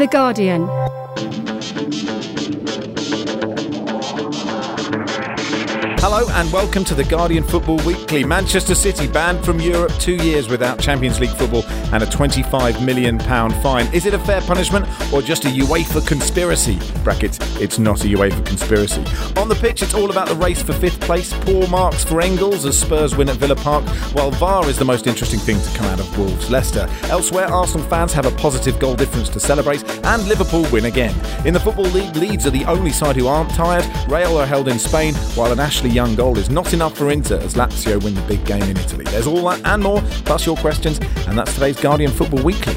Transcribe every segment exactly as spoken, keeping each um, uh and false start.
The Guardian. Hello and welcome to The Guardian Football Weekly. Manchester City banned from Europe two years without Champions League football and a twenty-five million pounds fine. Is it a fair punishment or just a UEFA conspiracy? Brackets, it's not a UEFA conspiracy. On the pitch, it's all about the race for fifth place. Poor marks for Engels as Spurs win at Villa Park, while V A R is the most interesting thing to come out of Wolves Leicester. Elsewhere, Arsenal fans have a positive goal difference to celebrate and Liverpool win again. In the Football League, Leeds are the only side who aren't tired. Real are held in Spain, while an Ashley Young goal is not enough for Inter as Lazio win the big game in Italy. There's all that and more, plus your questions, and that's today's Guardian Football Weekly.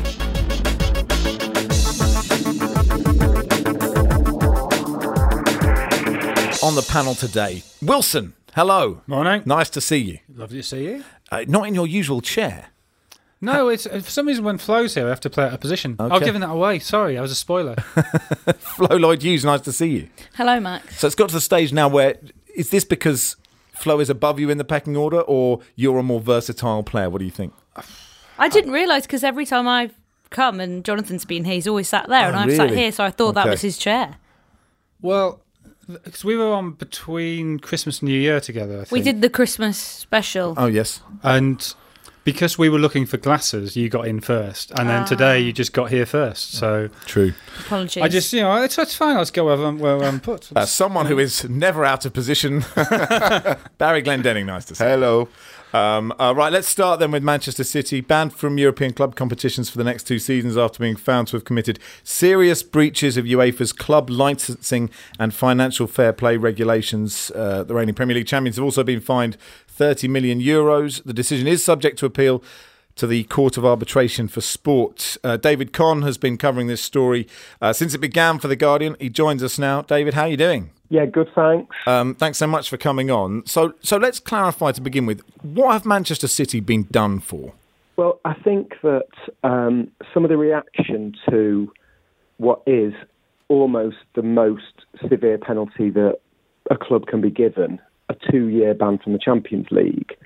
On the panel today, Wilson, hello. Morning. Nice to see you. Lovely to see you. Uh, not in your usual chair. No, it's for some reason when Flo's here, I have to play out of position. Okay. I've given that away. Sorry, I was a spoiler. Flo Lloyd-Hughes, nice to see you. Hello, Max. So it's got to the stage now where, is this because Flo is above you in the pecking order, or you're a more versatile player? What do you think? I didn't realise because every time I've come and Jonathan's been here, he's always sat there, Oh, and I've really? sat here, so I thought Okay. that was his chair. Well, because we were on between Christmas and New Year together, I think. We did the Christmas special. Oh, yes. And because we were looking for glasses, you got in first. And then Ah. today you just got here first. So True. Apologies. I just, you know, it's, it's fine. I'll just go where I'm, where I'm put. Uh, someone who is never out of position. Barry Glendenning, nice to see you. Hello. Um, uh, right, let's start then with Manchester City, banned from European club competitions for the next two seasons after being found to have committed serious breaches of UEFA's club licensing and financial fair play regulations. Uh, the reigning Premier League champions have also been fined thirty million euros. The decision is subject to appeal to the Court of Arbitration for Sport. Uh, David Conn has been covering this story uh, since it began for The Guardian. He joins us now. David, how are you doing? Yeah, good, thanks. Um, thanks so much for coming on. So, so let's clarify to begin with. What have Manchester City been done for? Well, I think that um, some of the reaction to what is almost the most severe penalty that a club can be given, a two-year ban from the Champions League,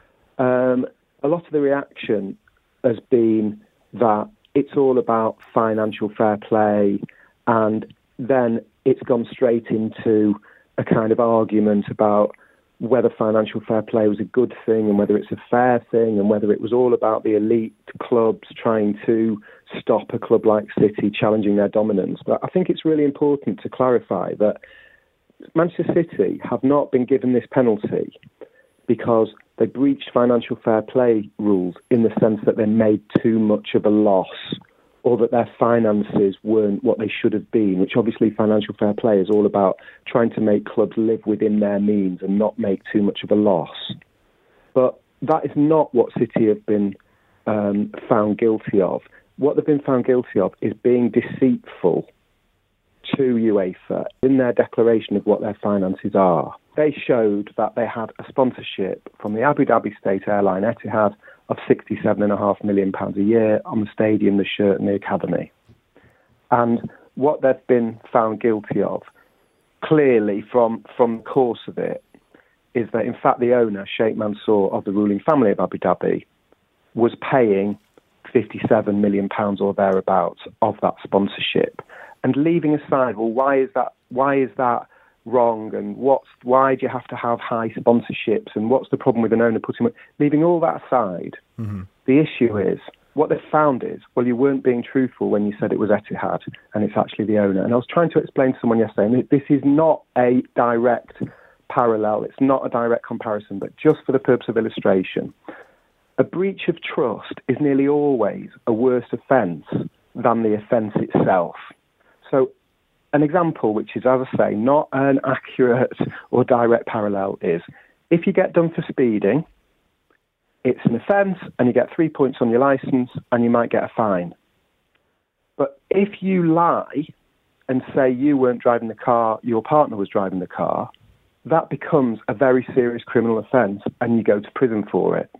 um, a lot of the reaction has been that it's all about financial fair play, and then it's gone straight into a kind of argument about whether financial fair play was a good thing and whether it's a fair thing and whether it was all about the elite clubs trying to stop a club like City challenging their dominance. But I think it's really important to clarify that Manchester City have not been given this penalty because they breached financial fair play rules in the sense that they made too much of a loss, or that their finances weren't what they should have been, which obviously financial fair play is all about trying to make clubs live within their means and not make too much of a loss. But that is not what City have been um, found guilty of. What they've been found guilty of is being deceitful to UEFA in their declaration of what their finances are. They showed that they had a sponsorship from the Abu Dhabi state airline Etihad of sixty-seven point five million pounds a year on the stadium, the shirt and the academy. And what they've been found guilty of, clearly from, from the course of it, is that in fact the owner, Sheikh Mansour, of the ruling family of Abu Dhabi, was paying fifty-seven million pounds or thereabouts of that sponsorship. And leaving aside, well, why is that, why is that wrong, and what's why do you have to have high sponsorships, and what's the problem with an owner putting, leaving all that aside, mm-hmm. the issue is what they found is, well, you weren't being truthful when you said it was Etihad and it's actually the owner. And I was trying to explain to someone yesterday, and this is not a direct parallel, it's not a direct comparison, but just for the purpose of illustration, a breach of trust is nearly always a worse offence than the offence itself. So an example, which is, as I say, not an accurate or direct parallel, is if you get done for speeding, it's an offence and you get three points on your licence and you might get a fine. But if you lie and say you weren't driving the car, your partner was driving the car, that becomes a very serious criminal offence and you go to prison for it.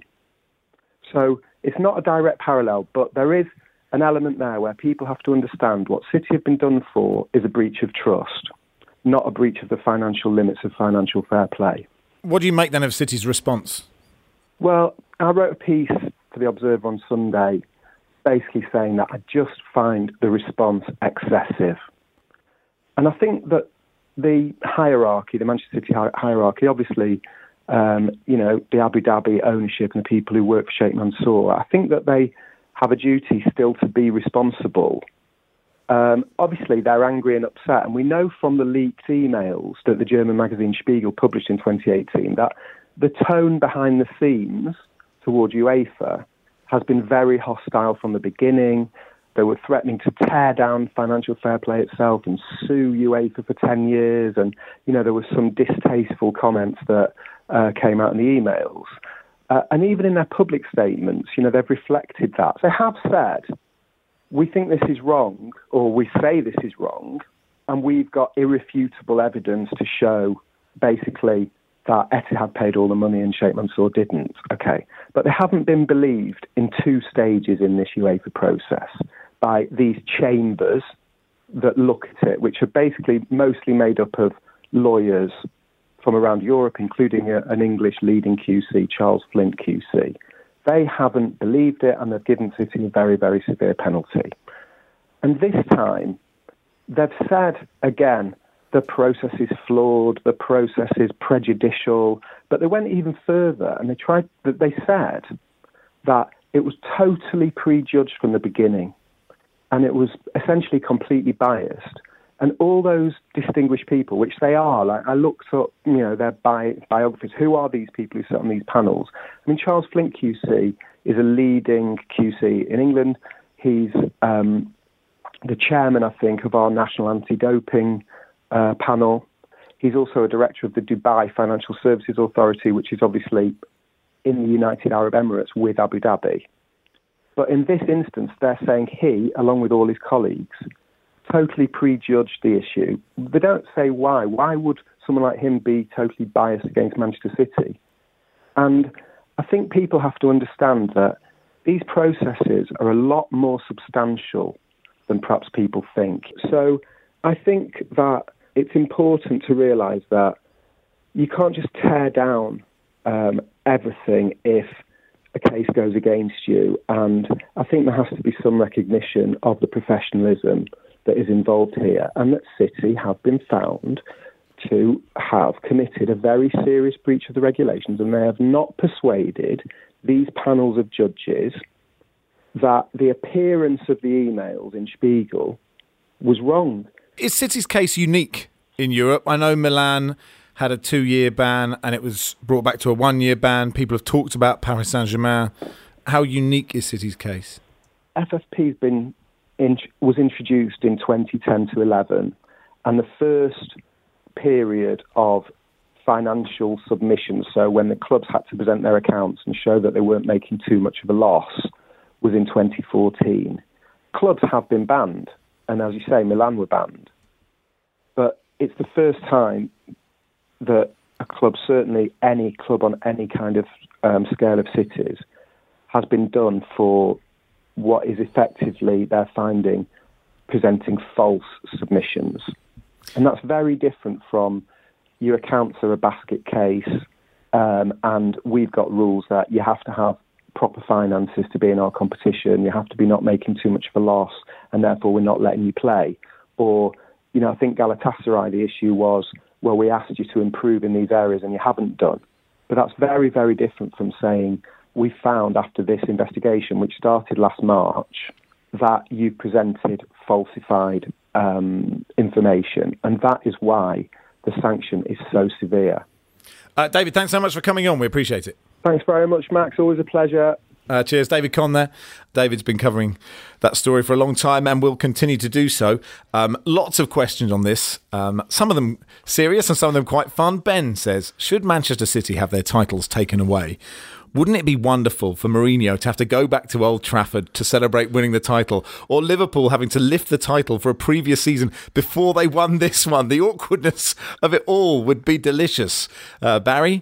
So it's not a direct parallel, but there is an element there where people have to understand what City have been done for is a breach of trust, not a breach of the financial limits of financial fair play. What do you make then of City's response? Well, I wrote a piece for The Observer on Sunday basically saying that I just find the response excessive. And I think that the hierarchy, the Manchester City hi- hierarchy, obviously, um, you know, the Abu Dhabi ownership and the people who work for Sheikh Mansour, I think that they have a duty still to be responsible. Um, obviously, they're angry and upset, and we know from the leaked emails that the German magazine Spiegel published in twenty eighteen that the tone behind the scenes towards UEFA has been very hostile from the beginning. They were threatening to tear down financial fair play itself and sue UEFA for ten years, and you know there were some distasteful comments that uh, came out in the emails. Uh, and even in their public statements, you know, they've reflected that. They have said, we think this is wrong, or we say this is wrong, and we've got irrefutable evidence to show, basically, that Etihad paid all the money and Sheikh Mansour didn't. Okay. But they haven't been believed in two stages in this UEFA process by these chambers that look at it, which are basically mostly made up of lawyers from around Europe, including a, an English leading Q C, Charles Flint Q C. They haven't believed it, and they've given City a very, very severe penalty. And this time, they've said, again, the process is flawed, the process is prejudicial, but they went even further, and they tried. They said that it was totally prejudged from the beginning, and it was essentially completely biased. And all those distinguished people, which they are, like I looked up, you know, their bi- biographies. Who are these people who sit on these panels? I mean, Charles Flint Q C is a leading Q C in England. He's um, the chairman, I think, of our national anti-doping uh, panel. He's also a director of the Dubai Financial Services Authority, which is obviously in the United Arab Emirates with Abu Dhabi. But in this instance, they're saying he, along with all his colleagues, totally prejudged the issue. They don't say why. Why would someone like him be totally biased against Manchester City? And I think people have to understand that these processes are a lot more substantial than perhaps people think. So I think that it's important to realise that you can't just tear down um, everything if a case goes against you. And I think there has to be some recognition of the professionalism that is involved here, and that City have been found to have committed a very serious breach of the regulations, and they have not persuaded these panels of judges that the appearance of the emails in Spiegel was wrong. Is City's case unique in Europe? I know Milan had a two-year ban and it was brought back to a one-year ban. People have talked about Paris Saint-Germain. How unique is City's case? F F P has been in, was introduced in twenty ten to eleven, and the first period of financial submissions, so when the clubs had to present their accounts and show that they weren't making too much of a loss, was in twenty fourteen. Clubs have been banned, and as you say, Milan were banned. But it's the first time that a club, certainly any club on any kind of um, scale of cities, has been done for what is effectively, they're finding, presenting false submissions. And that's very different from your accounts are a basket case, um, and we've got rules that you have to have proper finances to be in our competition, you have to be not making too much of a loss, and therefore we're not letting you play. Or, you know, I think Galatasaray, the issue was, well, we asked you to improve in these areas and you haven't done. But that's very, very different from saying, we found after this investigation, which started last March, that you presented falsified um, information. And that is why the sanction is so severe. Uh, David, thanks so much for coming on. We appreciate it. Thanks very much, Max. Always a pleasure. Uh, cheers. David Conn there. David's been covering that story for a long time and will continue to do so. Um, lots of questions on this. Um, some of them serious and some of them quite fun. Ben says, should Manchester City have their titles taken away? Wouldn't it be wonderful for Mourinho to have to go back to Old Trafford to celebrate winning the title, or Liverpool having to lift the title for a previous season before they won this one? The awkwardness of it all would be delicious. Uh, Barry?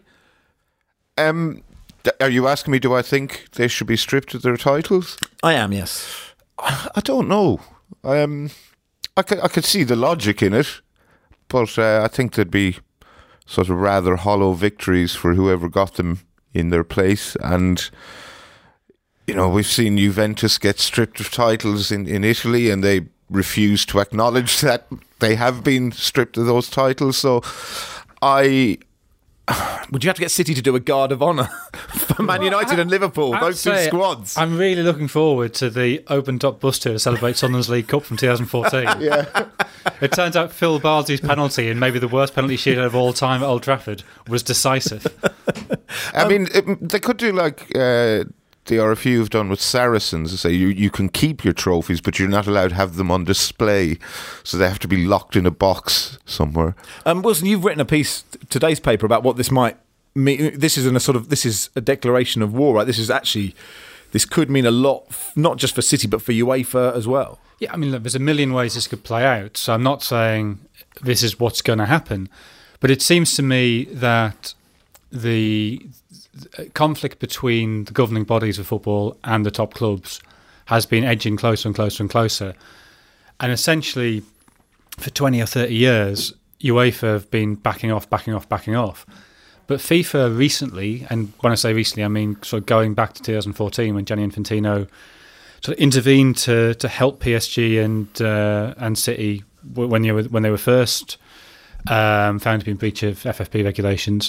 Um... Are you asking me, do I think they should be stripped of their titles? I am, yes. I don't know. Um, I could, I could see the logic in it, but uh, I think there'd be sort of rather hollow victories for whoever got them in their place. And you know, we've seen Juventus get stripped of titles in, in Italy, and they refuse to acknowledge that they have been stripped of those titles. So I... Would you have to get City to do a guard of honour for Man Well, United I- and Liverpool, I'd those two say squads? I'm really looking forward to the open top bus tour to celebrate Sunderland's League Cup from twenty fourteen. yeah. It turns out Phil Bardsley's penalty, and maybe the worst penalty shootout of all time at Old Trafford, was decisive. I mean, it, they could do like uh, the R F U have done with Saracens. Say you, you can keep your trophies, but you're not allowed to have them on display, so they have to be locked in a box somewhere. Um, Wilson, you've written a piece today's paper about what this might mean. This is a sort of this is a declaration of war, right? This is actually this could mean a lot, not just for City but for UEFA as well. Yeah, I mean, look, there's a million ways this could play out, so I'm not saying this is what's going to happen, but it seems to me that the conflict between the governing bodies of football and the top clubs has been edging closer and closer and closer. And essentially, for twenty or thirty years, UEFA have been backing off, backing off, backing off. But FIFA recently, and when I say recently, I mean sort of going back to two thousand fourteen when Gianni Infantino sort of intervened to to help P S G and uh, and City when they were when they were first um, found to be in breach of F F P regulations.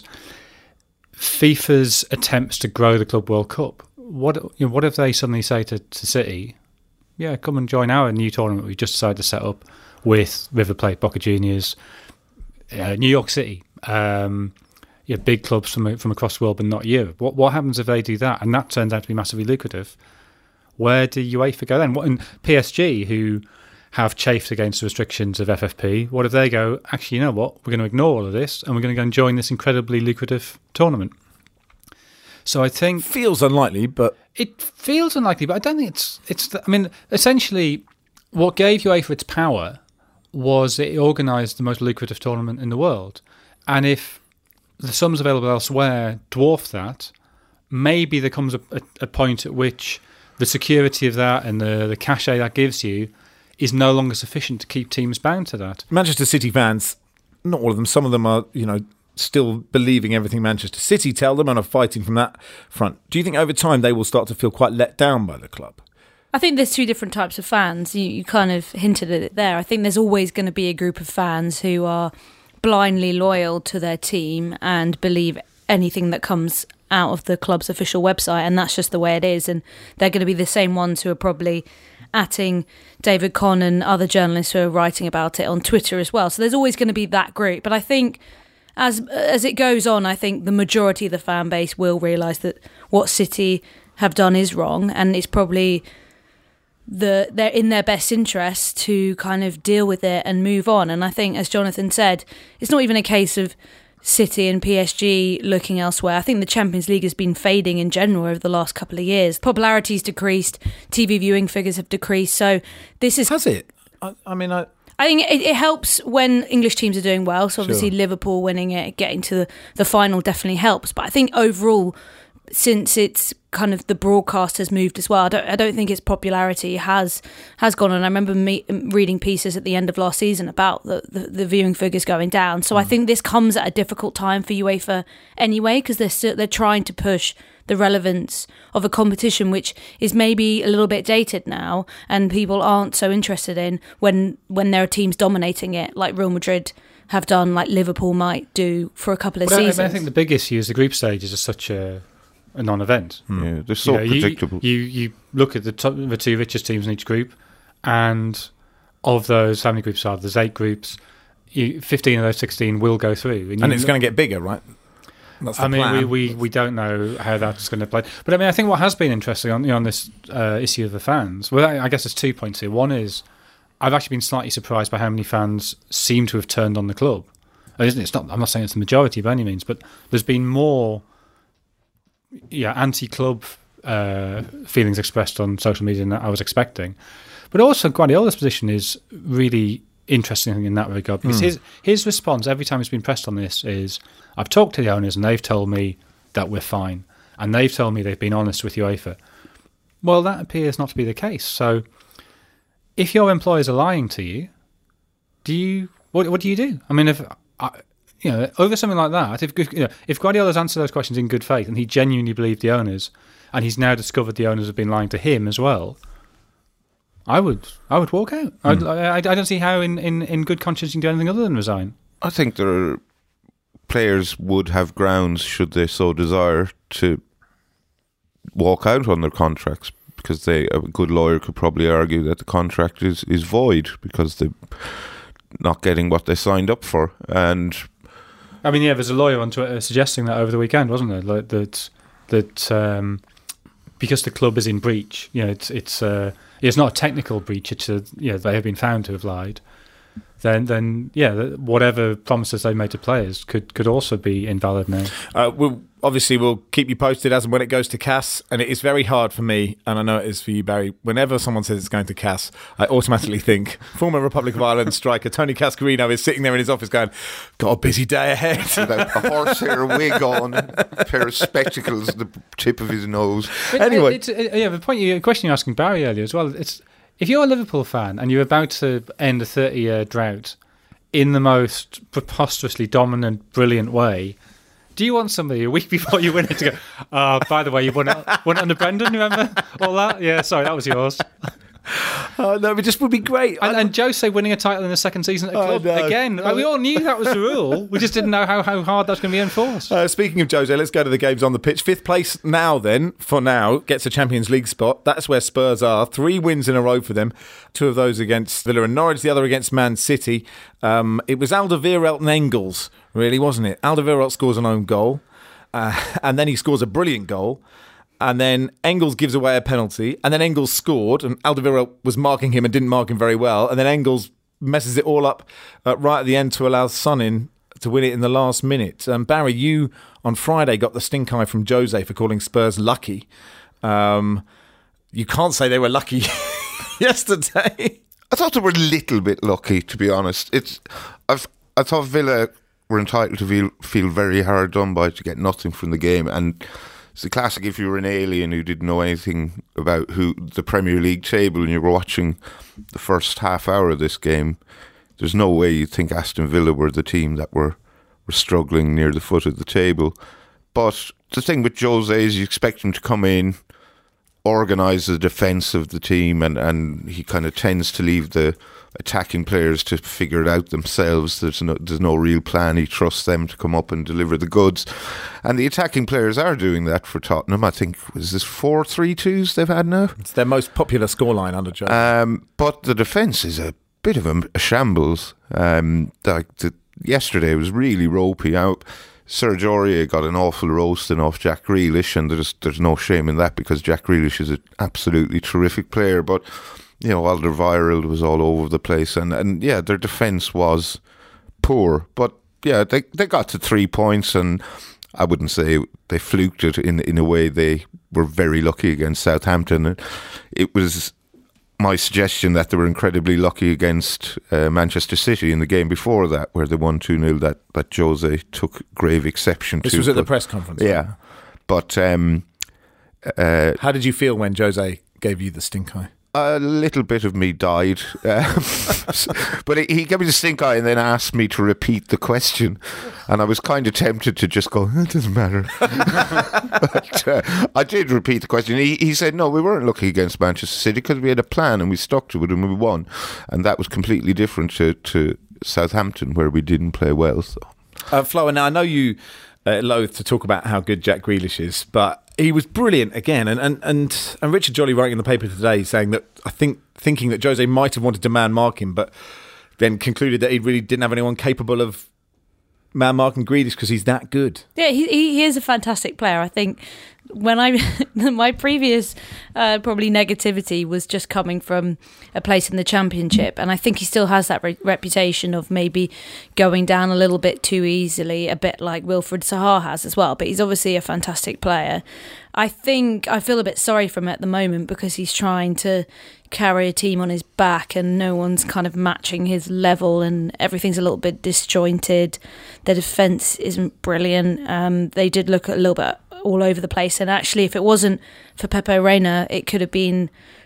FIFA's attempts to grow the Club World Cup. What you know, what if they suddenly say to, to City, yeah, come and join our new tournament we just decided to set up with River Plate, Boca Juniors, uh, New York City, um, yeah, big clubs from from across the world, but not Europe. What what happens if they do that, and that turns out to be massively lucrative? Where do UEFA go then? What, and P S G, who have chafed against the restrictions of F F P, what if they go, actually, you know what, we're going to ignore all of this and we're going to go and join this incredibly lucrative tournament? So I think... Feels unlikely, but... It feels unlikely, but I don't think it's... it's. I mean, essentially, what gave UEFA its power was it organised the most lucrative tournament in the world. And if the sums available elsewhere dwarf that, maybe there comes a, a, a point at which the security of that and the, the cachet that gives you is no longer sufficient to keep teams bound to that. Manchester City fans, not all of them, some of them are, you know, still believing everything Manchester City tell them and are fighting from that front. Do you think over time they will start to feel quite let down by the club? I think there's two different types of fans. You, you kind of hinted at it there. I think there's always going to be a group of fans who are blindly loyal to their team and believe anything that comes out of the club's official website, and that's just the way it is. And they're going to be the same ones who are probably atting David Conn and other journalists who are writing about it on Twitter as well. So there's always going to be that group. But I think as as it goes on, I think the majority of the fan base will realise that what City have done is wrong, and it's probably the they're in their best interest to kind of deal with it and move on. And I think, as Jonathan said, it's not even a case of City and P S G looking elsewhere. I think the Champions League has been fading in general over the last couple of years. Popularity's decreased, T V viewing figures have decreased. So this is... Has it? I, I mean, I... I think it, it helps when English teams are doing well. So obviously Sure. Liverpool winning it, getting to the, the final definitely helps. But I think overall, since it's kind of the broadcast has moved as well, I don't, I don't think its popularity has has gone on. I remember me reading pieces at the end of last season about the, the, the viewing figures going down. So mm. I think this comes at a difficult time for UEFA anyway, because they're still, they're trying to push the relevance of a competition which is maybe a little bit dated now, and people aren't so interested in when when there are teams dominating it, like Real Madrid have done, like Liverpool might do for a couple of But I, seasons. I think the big issue is the group stages are such a a non-event. Yeah, they're so You know, you- predictable. You, you look at the top, the two richest teams in each group, and of those, how many groups are there? There's eight groups. You, fifteen of those sixteen will go through, And it's going to get bigger, right? That's the I mean, plan. we, we, we don't know how that's going to play. But I mean, I think what has been interesting on, you know, on this uh, issue of the fans, well, I, I guess there's two points here. One is, I've actually been slightly surprised by how many fans seem to have turned on the club. It's not, I'm not saying it's the majority by any means, but there's been more yeah, anti-club uh, feelings expressed on social media than I was expecting. But also, Guardiola's position is really interesting in that regard, because mm. his his response every time he's been pressed on this is, I've talked to the owners and they've told me that we're fine, and they've told me they've been honest with UEFA. Well, that appears not to be the case. So if your employers are lying to you, do you what what do you do? I mean, if I, you know, over something like that, if you know, if Guardiola's answered those questions in good faith and he genuinely believed the owners, and he's now discovered the owners have been lying to him as well, I would I would walk out. Mm. I, I, I don't see how in, in, in good conscience you can do anything other than resign. I think there are players would have grounds, should they so desire, to walk out on their contracts, because they a good lawyer could probably argue that the contract is, is void because they're not getting what they signed up for. And I mean, yeah, there's a lawyer on Twitter suggesting that over the weekend, wasn't there? Like that that um, because the club is in breach, you know, it's it's uh, it's not a technical breach. It's a, you know, they have been found to have lied. Then, then, yeah, whatever promises they made to players could, could also be invalid now. Uh, we'll, obviously, we'll keep you posted as and when it goes to C A S, and it is very hard for me, and I know it is for you, Barry. Whenever someone says it's going to C A S, I automatically think former Republic of Ireland striker Tony Cascarino is sitting there in his office going, "Got a busy day ahead." With a horsehair wig on, a pair of spectacles at the tip of his nose. But anyway, it's, it's, yeah, the point you, the question you're asking Barry earlier as well. It's, if you're a Liverpool fan and you're about to end a thirty-year drought in the most preposterously dominant, brilliant way, do you want somebody a week before you win it to go, oh, by the way, you won it, won it under Brendan, remember? All that? Yeah, sorry, that was yours. Oh, no, it just would be great. And, and Jose winning a title in the second season at the club. Oh, no. Again, like, we all knew that was the rule. We just didn't know how, how hard that's going to be enforced. Uh, speaking of Jose, let's go to the games on the pitch. Fifth place now then, for now, gets a Champions League spot. That's where Spurs are. Three wins in a row for them. Two of those against Villa and Norwich, the other against Man City. Um, it was Alderweireld and Engels, really, wasn't it? Alderweireld scores an own goal, uh, and then he scores a brilliant goal. And then Engels gives away a penalty, and then Engels scored, and Alderweireld was marking him and didn't mark him very well, and then Engels messes it all up uh, right at the end to allow Son in to win it in the last minute. Um, Barry, you on Friday got the stink eye from Jose for calling Spurs lucky. Um, you can't say they were lucky yesterday. I thought they were a little bit lucky, to be honest. It's I've I thought Villa were entitled to feel, feel very hard done by to get nothing from the game, and it's a classic if you were an alien who didn't know anything about who the Premier League table and you were watching the first half hour of this game. There's no way you'd think Aston Villa were the team that were, were struggling near the foot of the table. But the thing with Jose is you expect him to come in, organise the defence of the team, and, and he kind of tends to leave the attacking players to figure it out themselves. There's no there's no real plan. He trusts them to come up and deliver the goods, and the attacking players are doing that for Tottenham. I think is this four three twos they've had now. It's their most popular scoreline under Joe. Um, but the defence is a bit of a, a shambles. Um, like the, yesterday was really ropey out. Serge Aurier got an awful roasting off Jack Grealish, and there's there's no shame in that because Jack Grealish is an absolutely terrific player, but you know, Alderweireld was all over the place, and, and yeah, their defence was poor, but yeah, they they got to three points, and I wouldn't say they fluked it in in a way. They were very lucky against Southampton. It was my suggestion that they were incredibly lucky against uh, Manchester City in the game before that, where they won two nil, that, that Jose took grave exception this to. This was at but, the press conference. Yeah, right? but um, uh, how did you feel when Jose gave you the stink eye? A little bit of me died, um, but he gave me the stink eye and then asked me to repeat the question, and I was kind of tempted to just go, it doesn't matter. But uh, I did repeat the question. He, he said, no, we weren't lucky against Manchester City because we had a plan and we stuck to it and we won, and that was completely different to, to Southampton where we didn't play well. So. Uh, Flo, now I know you uh, loathe to talk about how good Jack Grealish is, but he was brilliant again, and, and, and, and Richard Jolly writing in the paper today saying that I think thinking that Jose might have wanted to man mark him, but then concluded that he really didn't have anyone capable of man marking Grealish because he's that good. Yeah, he he is a fantastic player. I think when I my previous uh, probably negativity was just coming from a place in the Championship, and I think he still has that re- reputation of maybe going down a little bit too easily, a bit like Wilfried Zaha has as well. But he's obviously a fantastic player. I think I feel a bit sorry for him at the moment because he's trying to carry a team on his back and no one's kind of matching his level and everything's a little bit disjointed. Their defence isn't brilliant. Um, they did look a little bit all over the place, and actually if it wasn't for Pepe Reina, it could have been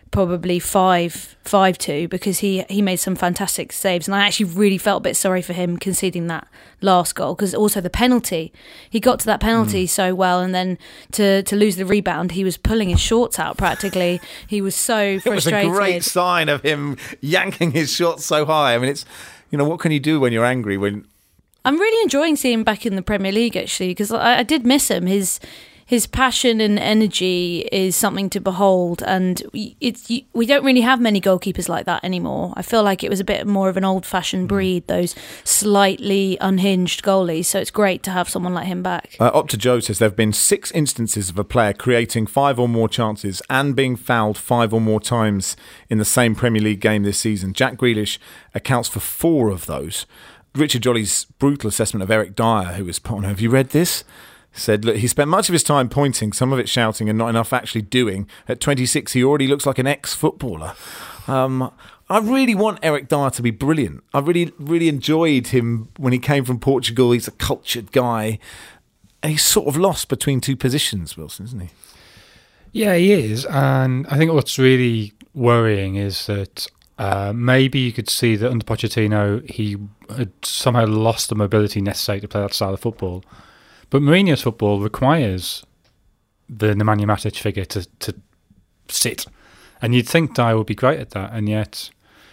probably five five two because he he made some fantastic saves, and I actually really felt a bit sorry for him conceding that last goal, because also the penalty, he got to that penalty mm. so well, and then to to lose the rebound, he was pulling his shorts out practically. He was so frustrated. It was a great sign of him yanking his shorts so high. I mean, it's, you know, what can you do when you're angry? When I'm really enjoying seeing him back in the Premier League, actually, because I, I did miss him. His his passion and energy is something to behold, and it's we don't really have many goalkeepers like that anymore. I feel like it was a bit more of an old-fashioned breed, those slightly unhinged goalies, so it's great to have someone like him back. Uh, Opta Joe says there have been six instances of a player creating five or more chances and being fouled five or more times in the same Premier League game this season. Jack Grealish accounts for four of those. Richard Jolly's brutal assessment of Eric Dyer, who was put on, have you read this? Said, look, he spent much of his time pointing, some of it shouting, and not enough actually doing. At twenty-six, he already looks like an ex-footballer. Um, I really want Eric Dyer to be brilliant. I really, really enjoyed him when he came from Portugal. He's a cultured guy. And he's sort of lost between two positions, Wilson, isn't he? Yeah, he is. And I think what's really worrying is that uh, maybe you could see that under Pochettino, he had somehow lost the mobility necessary to play that style of football. But Mourinho's football requires the Nemanja Matic figure to, to sit. And you'd think Dyer would be great at that, and yet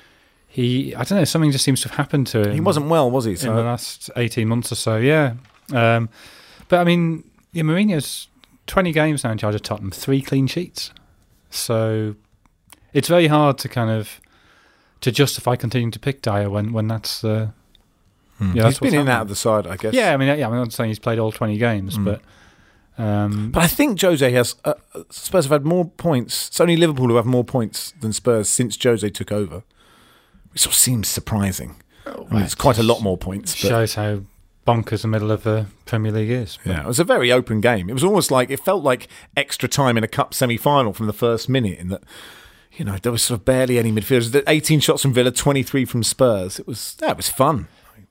he, I don't know, something just seems to have happened to him. He wasn't well, was he? So? In the last eighteen months or so, yeah. Um, but I mean, yeah, Mourinho's twenty games now in charge of Tottenham, three clean sheets. So it's very hard to kind of to justify continuing to pick Dyer when, when that's the... Uh, Hmm. Yeah, he's been in and out of the side, I guess. Yeah, I mean, yeah, I'm not saying he's played all twenty games, mm. but um, but I think Jose has. Uh, Spurs have had more points. It's only Liverpool who have more points than Spurs since Jose took over. It sort of seems surprising. Oh, I mean, it's quite a lot more points. But shows how bonkers the middle of the Premier League is. Yeah, it was a very open game. It was almost like it felt like extra time in a cup semi-final from the first minute. In that, you know, there was sort of barely any midfielders. eighteen shots from Villa, twenty-three from Spurs. It was that yeah, was fun.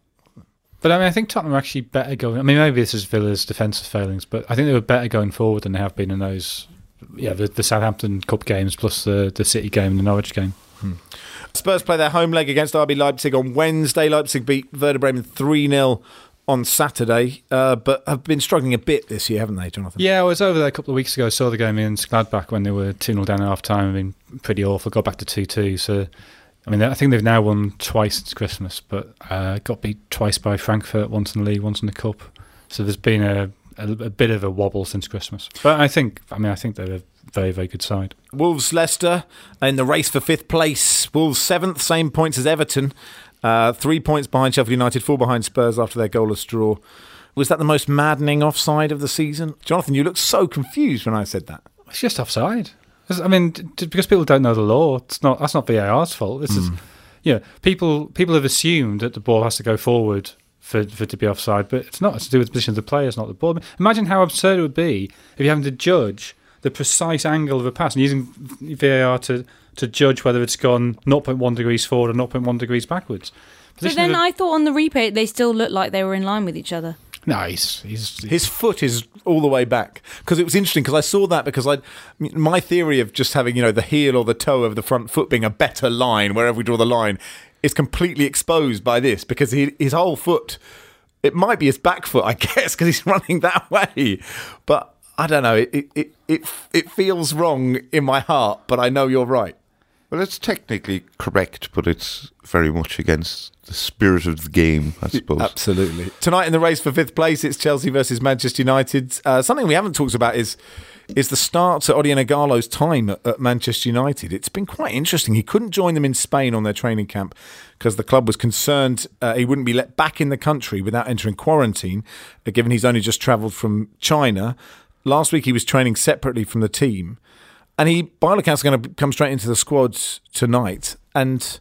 But I mean, I think Tottenham are actually better going. I mean, maybe this is Villa's defensive failings, but I think they were better going forward than they have been in those, yeah, the, the Southampton Cup games plus the, the City game and the Norwich game. Hmm. Spurs play their home leg against R B Leipzig on Wednesday. Leipzig beat Werder Bremen three nil on Saturday, uh, but have been struggling a bit this year, haven't they, Jonathan? Yeah, I was over there a couple of weeks ago. I saw the game against Gladbach when they were two nil down at half time. I mean, pretty awful. Got back to two two, so. I mean, I think they've now won twice since Christmas, but uh, got beat twice by Frankfurt, once in the league, once in the cup. So there's been a, a, a bit of a wobble since Christmas. But I think, I mean, I think they're a very, very good side. Wolves, Leicester in the race for fifth place. Wolves seventh, same points as Everton. Uh, three points behind Sheffield United, four behind Spurs after their goalless draw. Was that the most maddening offside of the season? Jonathan, you looked so confused when I said that. It's just offside. I mean, because people don't know the law, it's not. That's not V A R's fault. This mm. is, yeah. You know, people people have assumed that the ball has to go forward for, for it to be offside, but it's not. It's to do with the position of the players, not the ball. Imagine how absurd it would be if you're having to judge the precise angle of a pass and using V A R to, to judge whether it's gone zero point one degrees forward or zero point one degrees backwards. Position but then a, I thought on the replay they still looked like they were in line with each other. No, he's, he's, he's his foot is all the way back, because it was interesting because I saw that because I my theory of just having, you know, the heel or the toe of the front foot being a better line wherever we draw the line is completely exposed by this, because he, his whole foot, it might be his back foot, I guess, because he's running that way, but I don't know, it it, it it feels wrong in my heart, but I know you're right. Well, it's technically correct, but it's very much against the spirit of the game, I suppose. Absolutely. Tonight in the race for fifth place, it's Chelsea versus Manchester United. Uh, something we haven't talked about is is the start to Odion Ighalo's time at, at Manchester United. It's been quite interesting. He couldn't join them in Spain on their training camp because the club was concerned uh, he wouldn't be let back in the country without entering quarantine, uh, given he's only just travelled from China. Last week he was training separately from the team. And he, by all accounts, is going to come straight into the squad tonight. And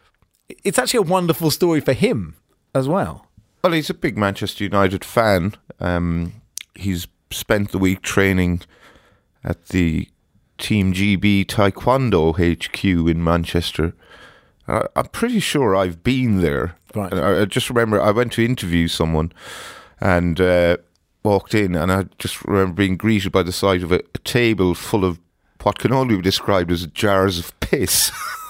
it's actually a wonderful story for him as well. Well, he's a big Manchester United fan. Um, he's spent the week training at the Team G B Taekwondo H Q in Manchester. Uh, I'm pretty sure I've been there. Right. I, I just remember I went to interview someone and uh, walked in, and I just remember being greeted by the sight of a, a table full of what can only be described as jars of piss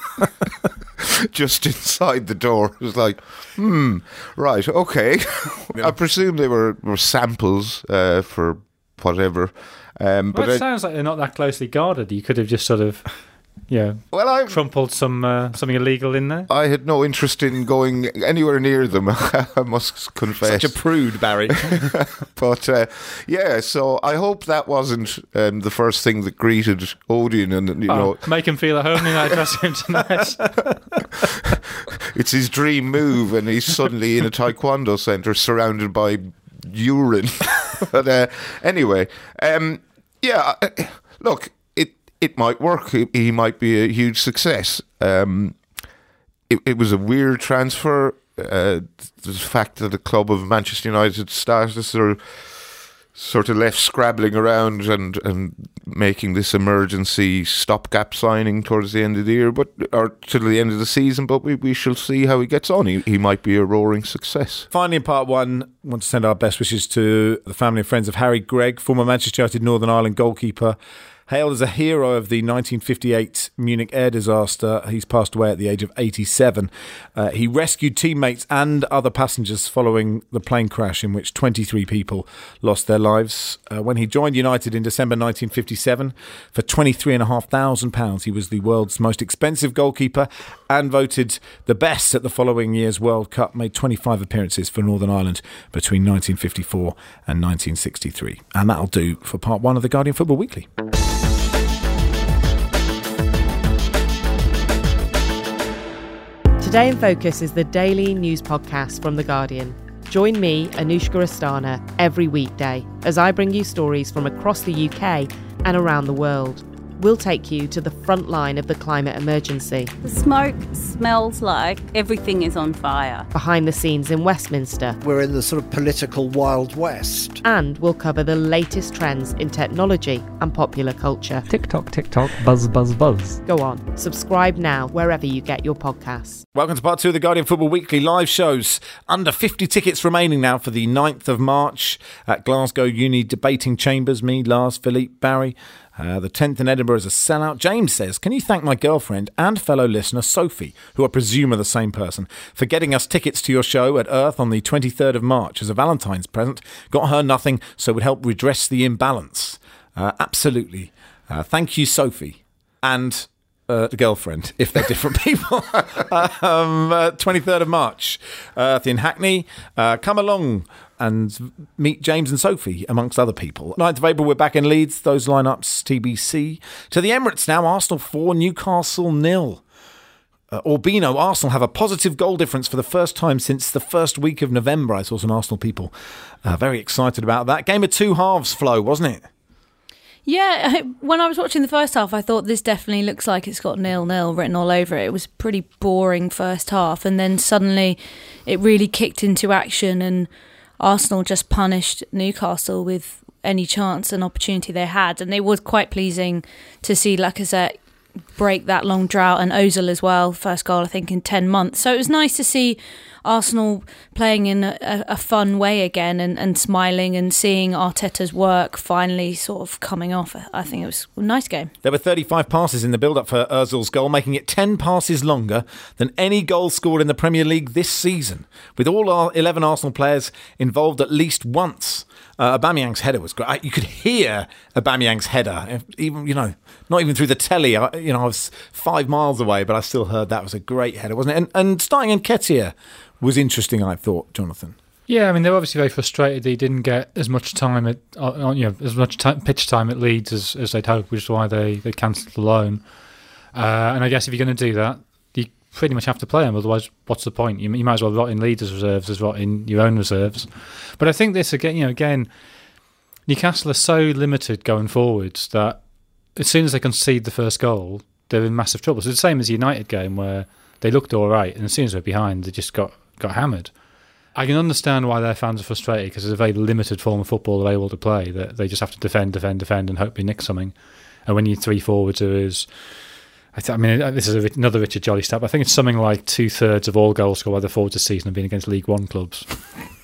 just inside the door. It was like, hmm, right, okay. Yeah. I presume they were, were samples uh, for whatever. Um, well, but it I, sounds like they're not that closely guarded. You could have just sort of, yeah, well, I crumpled some uh, something illegal in there. I had no interest in going anywhere near them. I must confess. Such a prude, Barry. But uh, yeah, so I hope that wasn't um, the first thing that greeted Odeon, and you oh, know, make him feel at home in that dressing room tonight. It's his dream move, and he's suddenly in a taekwondo centre surrounded by urine. But uh, anyway, um, yeah, look, it it might work. He, he might be a huge success. Um, it, it was a weird transfer. Uh, the fact that the club of Manchester United status are sort of left scrabbling around and, and making this emergency stopgap signing towards the end of the year, but or to the end of the season. But we, we shall see how he gets on. He, he might be a roaring success. Finally, in part one, I want to send our best wishes to the family and friends of Harry Gregg, former Manchester United Northern Ireland goalkeeper, hailed as a hero of the nineteen fifty-eight Munich air disaster. He's passed away at the age of eighty-seven. Uh, he rescued teammates and other passengers following the plane crash in which twenty-three people lost their lives. Uh, when he joined United in December nineteen fifty-seven for twenty-three thousand five hundred pounds, he was the world's most expensive goalkeeper and voted the best at the following year's World Cup, made twenty-five appearances for Northern Ireland between nineteen fifty-four and nineteen sixty-three. And that'll do for part one of the Guardian Football Weekly. Today in Focus is the daily news podcast from The Guardian. Join me, Anushka Astana, every weekday as I bring you stories from across the U K and around the world. We'll take you to the front line of the climate emergency. The smoke smells like everything is on fire. Behind the scenes in Westminster. We're in the sort of political Wild West. And we'll cover the latest trends in technology and popular culture. TikTok, TikTok, buzz, buzz, buzz. Go on, subscribe now wherever you get your podcasts. Welcome to part two of the Guardian Football Weekly live shows. Under fifty tickets remaining now for the ninth of March at Glasgow Uni Debating Chambers. Me, Lars, Philippe, Barry. Uh, the tenth in Edinburgh is a sellout. James says, can you thank my girlfriend and fellow listener Sophie, who I presume are the same person, for getting us tickets to your show at Earth on the twenty-third of March as a Valentine's present. Got her nothing, so it would help redress the imbalance. Uh, absolutely. Uh, thank you, Sophie. And uh, the girlfriend, if they're different people. um, uh, twenty-third of March, Earth in Hackney. Uh, come along and meet James and Sophie, amongst other people. ninth of April, we're back in Leeds. Those lineups, T B C. To the Emirates now, Arsenal four, Newcastle nil. Uh, Orbino, Arsenal have a positive goal difference for the first time since the first week of November. I saw some Arsenal people uh, very excited about that. Game of two halves, Flo, wasn't it? Yeah, when I was watching the first half, I thought this definitely looks like it's got nil-nil written all over it. It was a pretty boring first half, and then suddenly it really kicked into action, and Arsenal just punished Newcastle with any chance and opportunity they had. And it was quite pleasing to see Lacazette break that long drought, and Ozil as well, first goal I think in ten months. So it was nice to see Arsenal playing in a, a fun way again, and, and smiling, and seeing Arteta's work finally sort of coming off. I think it was a nice game. There were thirty-five passes in the build-up for Ozil's goal, making it ten passes longer than any goal scored in the Premier League this season, with all our eleven Arsenal players involved at least once. Uh, Aubameyang's header was great. You could hear Aubameyang's header, even, you know, not even through the telly. I, you know, I was five miles away, but I still heard that was a great header, wasn't it? And, and starting Nketiah was interesting, I thought, Jonathan. Yeah, I mean, they were obviously very frustrated he didn't get as much time at, uh, you know, as much time, pitch time at Leeds as, as they'd hoped, which is why they, they cancelled the loan. Uh, and I guess if you're going to do that, you pretty much have to play him, otherwise what's the point? You, you might as well rot in Leeds' reserves as rot in your own reserves. But I think this, again, you know, again, Newcastle are so limited going forwards that as soon as they concede the first goal, they're in massive trouble. So it's the same as the United game where they looked all right, and as soon as they're behind, they just got, got hammered. I can understand why their fans are frustrated, because it's a very limited form of football they're able to play, that they just have to defend, defend, defend, and hope they nick something. And when you three forwards who is, I, th- I mean, this is a, another Richard Jolly stat, but I think it's something like two thirds of all goals scored by the forwards this season have been against League One clubs.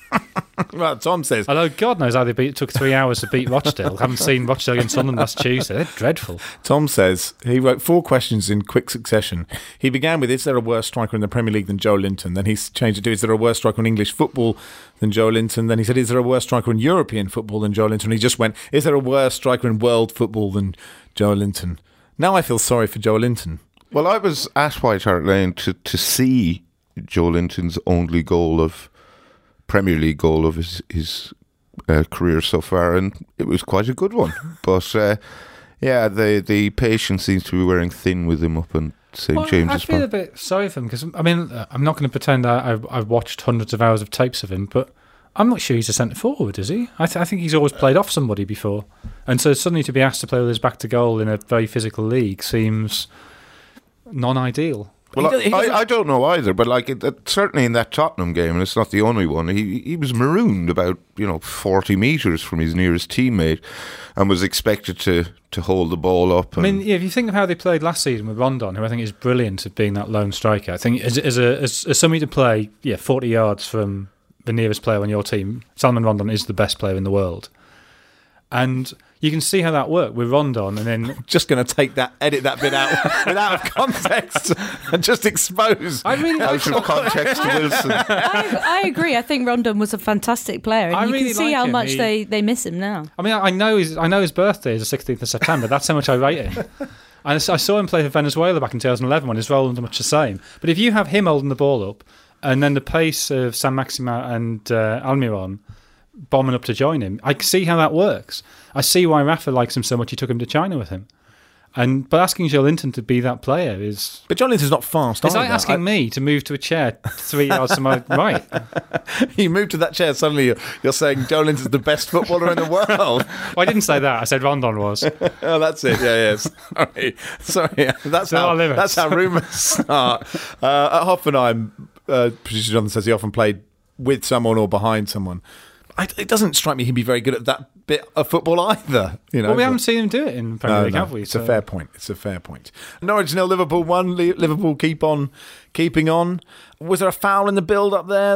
Well, Tom says. Although God knows how they beat, it took three hours to beat Rochdale. Haven't seen Rochdale against Sunderland last Tuesday. They're dreadful. Tom says he wrote four questions in quick succession. He began with, is there a worse striker in the Premier League than Joe Linton? Then he's changed it to, is there a worse striker in English football than Joe Linton? Then he said, is there a worse striker in European football than Joe Linton? And he just went, is there a worse striker in world football than Joe Linton? Now I feel sorry for Joe Linton. Well, I was at White Hart Lane to, to see Joe Linton's only goal of Premier League goal of his, his uh, career so far, and it was quite a good one. But uh, yeah, the the patience seems to be wearing thin with him up in Saint Well, James's I feel Park. a bit sorry for him because, I mean, I'm not going to pretend I, I've, I've watched hundreds of hours of tapes of him, but I'm not sure he's a centre forward, is he? I, th- I think he's always played off somebody before. And so suddenly to be asked to play with his back to goal in a very physical league seems non-ideal. Well, He does- he I, doesn't- I don't know either, but like it, it, certainly in that Tottenham game, and it's not the only one, he he was marooned about you know forty metres from his nearest teammate, and was expected to, to hold the ball up. I And mean, yeah, if you think of how they played last season with Rondon, who I think is brilliant at being that lone striker, I think as, as, a, as, as somebody to play yeah, forty yards from the nearest player on your team, Salman Rondon is the best player in the world. And you can see how that worked with Rondon, and then Just going to take that, edit that bit out without of context and just expose. I really out of context to Wilson. I, I agree. I think Rondon was a fantastic player, and I you really can see like how him. much He- they, they miss him now. I mean, I know his I know his birthday is the sixteenth of September. That's how much I rate him. And I saw him play for Venezuela back in two thousand eleven when his role was much the same. But if you have him holding the ball up, and then the pace of San Maxima and uh, Almiron bombing up to join him, I can see how that works. I see why Rafa likes him so much. He took him to China with him. And but asking Joe Linton to be that player is. But John Linton's not fast. It's either. like asking I- me to move to a chair three yards to my right. You move to that chair, suddenly you're, you're saying Joe Linton's the best footballer in the world. Well, I didn't say that. I said Rondon was. Oh, that's it. Yeah, yeah. Sorry, sorry. That's There how. are limits. That's how rumours start. Uh, at Hoffenheim, uh, producer Jonathan says he often played with someone or behind someone. I, it doesn't strike me he'd be very good at that bit of football either. You know, Well, we but- haven't seen him do it in Premier No, League, no, have we? It's a fair point. It's a fair point. Norwich nil, Liverpool one. Le- Liverpool keep on keeping on. Was there a foul in the build up there?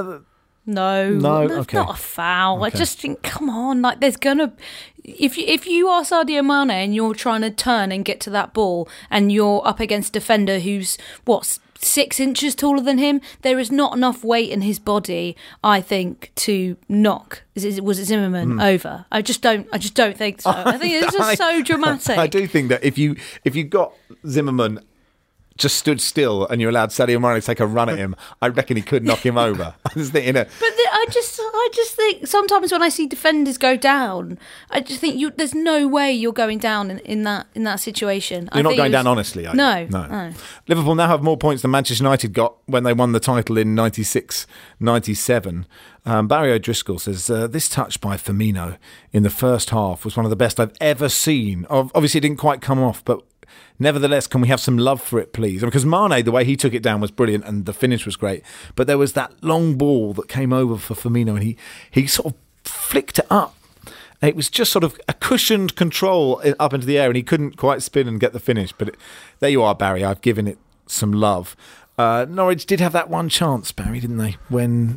No, No? there's Okay. not a foul. Okay. I just think, come on, like there's gonna, if you if you are Sadio Mane and you're trying to turn and get to that ball, and you're up against a defender who's what six inches taller than him, there is not enough weight in his body, I think, to knock. Is it, was it Zimmerman over? I just don't. I just don't think so. I think it's just so dramatic. I do think that if you if you got Zimmerman just stood still and you allowed Sadio Mane to take a run at him, I reckon he could knock him over. I just think, you know, But the, I just, I just think sometimes when I see defenders go down, I just think you, there's no way you're going down in, in that in that situation. I you're not think going it was- down honestly. Are you? No, no, no. Liverpool now have more points than Manchester United got when they won the title in ninety-six ninety-seven. Um, Barry O'Driscoll says, uh, this touch by Firmino in the first half was one of the best I've ever seen. Ob- Obviously, it didn't quite come off, but nevertheless, can we have some love for it, please? Because Mane, the way he took it down was brilliant and the finish was great. But there was that long ball that came over for Firmino and he, he sort of flicked it up. And it was just sort of a cushioned control i- up into the air and he couldn't quite spin and get the finish. But it, there you are, Barry. I've given it some love. Uh, Norwich did have that one chance, Barry, didn't they? When,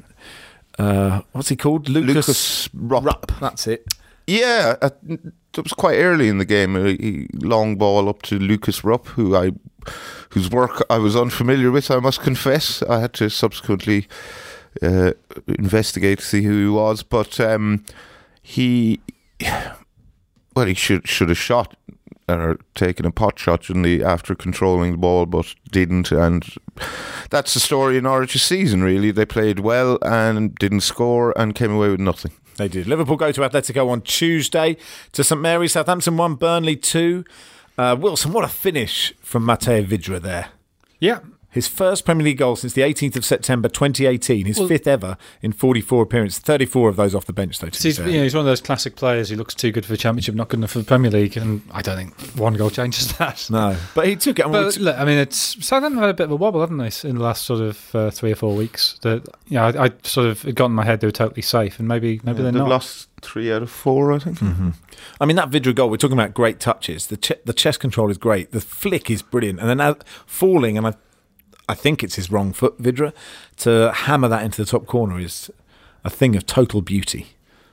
uh, what's he called? Lucas, Lucas Rupp. Rupp. That's it. Yeah, uh, it was quite early in the game. A, a long ball up to Lucas Rupp, who I, whose work I was unfamiliar with. I must confess. I had to subsequently uh, investigate to see who he was, but um, he, well, he should should have shot or taken a pot shot, shouldn't he, after controlling the ball, but didn't. And that's the story in Norwich's season. Really, they played well and didn't score and came away with nothing. They did. Liverpool go to Atletico on Tuesday to St Mary's. Southampton one, Burnley two. Uh, Wilson, what a finish from Matej Vydra there. Yeah. His first Premier League goal since the eighteenth of September twenty eighteen. His well, fifth ever in forty-four appearances. thirty-four of those off the bench, though. To he's, you know, he's one of those classic players who looks too good for the Championship, not good enough for the Premier League, and I don't think one goal changes that. No, but he took it. I mean, but t- look, I mean, it's Southampton had a bit of a wobble, haven't they, in the last sort of uh, three or four weeks? That you know, I, I sort of it got in my head they were totally safe, and maybe maybe yeah, they're not. Lost three out of four, I think. Mm-hmm. I mean, that Vydra goal. We're talking about great touches. The ch- the chest control is great. The flick is brilliant, and then uh, falling and I. I think it's his wrong foot, Vydra, to hammer that into the top corner is a thing of total beauty.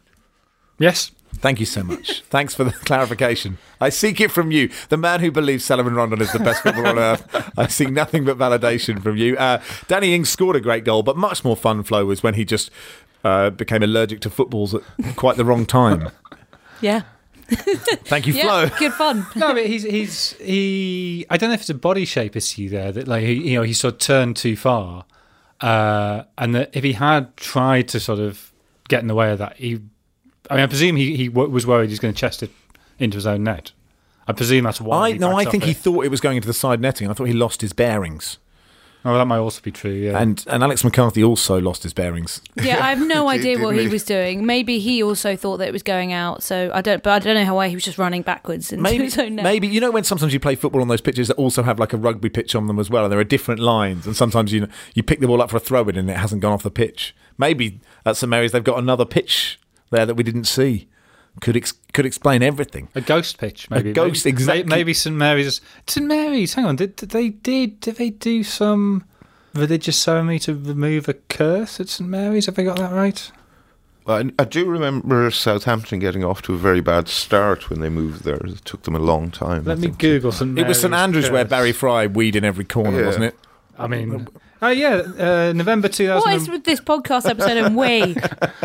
Yes. Thank you so much. Thanks for the clarification. I seek it from you, the man who believes Salomon Rondon is the best footballer on earth. I seek nothing but validation from you. Uh, Danny Ings scored a great goal, but much more fun, Flo, was when he just uh, became allergic to footballs at quite the wrong time. Yeah. Thank you, Yeah, Flo. good fun. No, but he's he's he. I don't know if it's a body shape issue there that like he, you know he sort of turned too far, uh, and that if he had tried to sort of get in the way of that, he. I mean, I presume he he w- was worried he's going to chest it into his own net. I presume that's why. I he no, I backed think off he it. thought it was going into the side netting. I thought he lost his bearings. Oh, that might also be true. Yeah. And and Alex McCarthy also lost his bearings. Yeah, I have no Did- idea what didn't he he? was doing. Maybe he also thought that it was going out. So I don't. But I don't know how why he was just running backwards into Maybe, his own net. maybe you know when sometimes you play football on those pitches that also have like a rugby pitch on them as well, and there are different lines, and sometimes you know, you pick the ball up for a throw in and it hasn't gone off the pitch. Maybe at St Mary's they've got another pitch there that we didn't see. Could ex- could explain everything. A ghost pitch, maybe. A ghost, maybe, exactly. Maybe St Mary's. St Mary's. Hang on. Did, did they did did they do some religious ceremony to remove a curse at St Mary's? Have I got that right? I, I do remember Southampton getting off to a very bad start when they moved there. It took them a long time. Let I me think. Google St Mary's. It was St Andrews where curse. Barry Fry weed in every corner, Yeah. wasn't it? I mean, oh yeah, uh, November two thousand. What is with this podcast episode and we?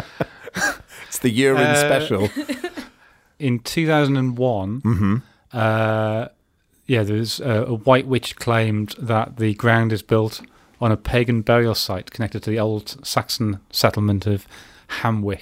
It's the urine Uh, special. In two thousand one, Mm-hmm. uh, yeah, there was uh, a white witch claimed that the ground is built on a pagan burial site connected to the old Saxon settlement of Hamwick.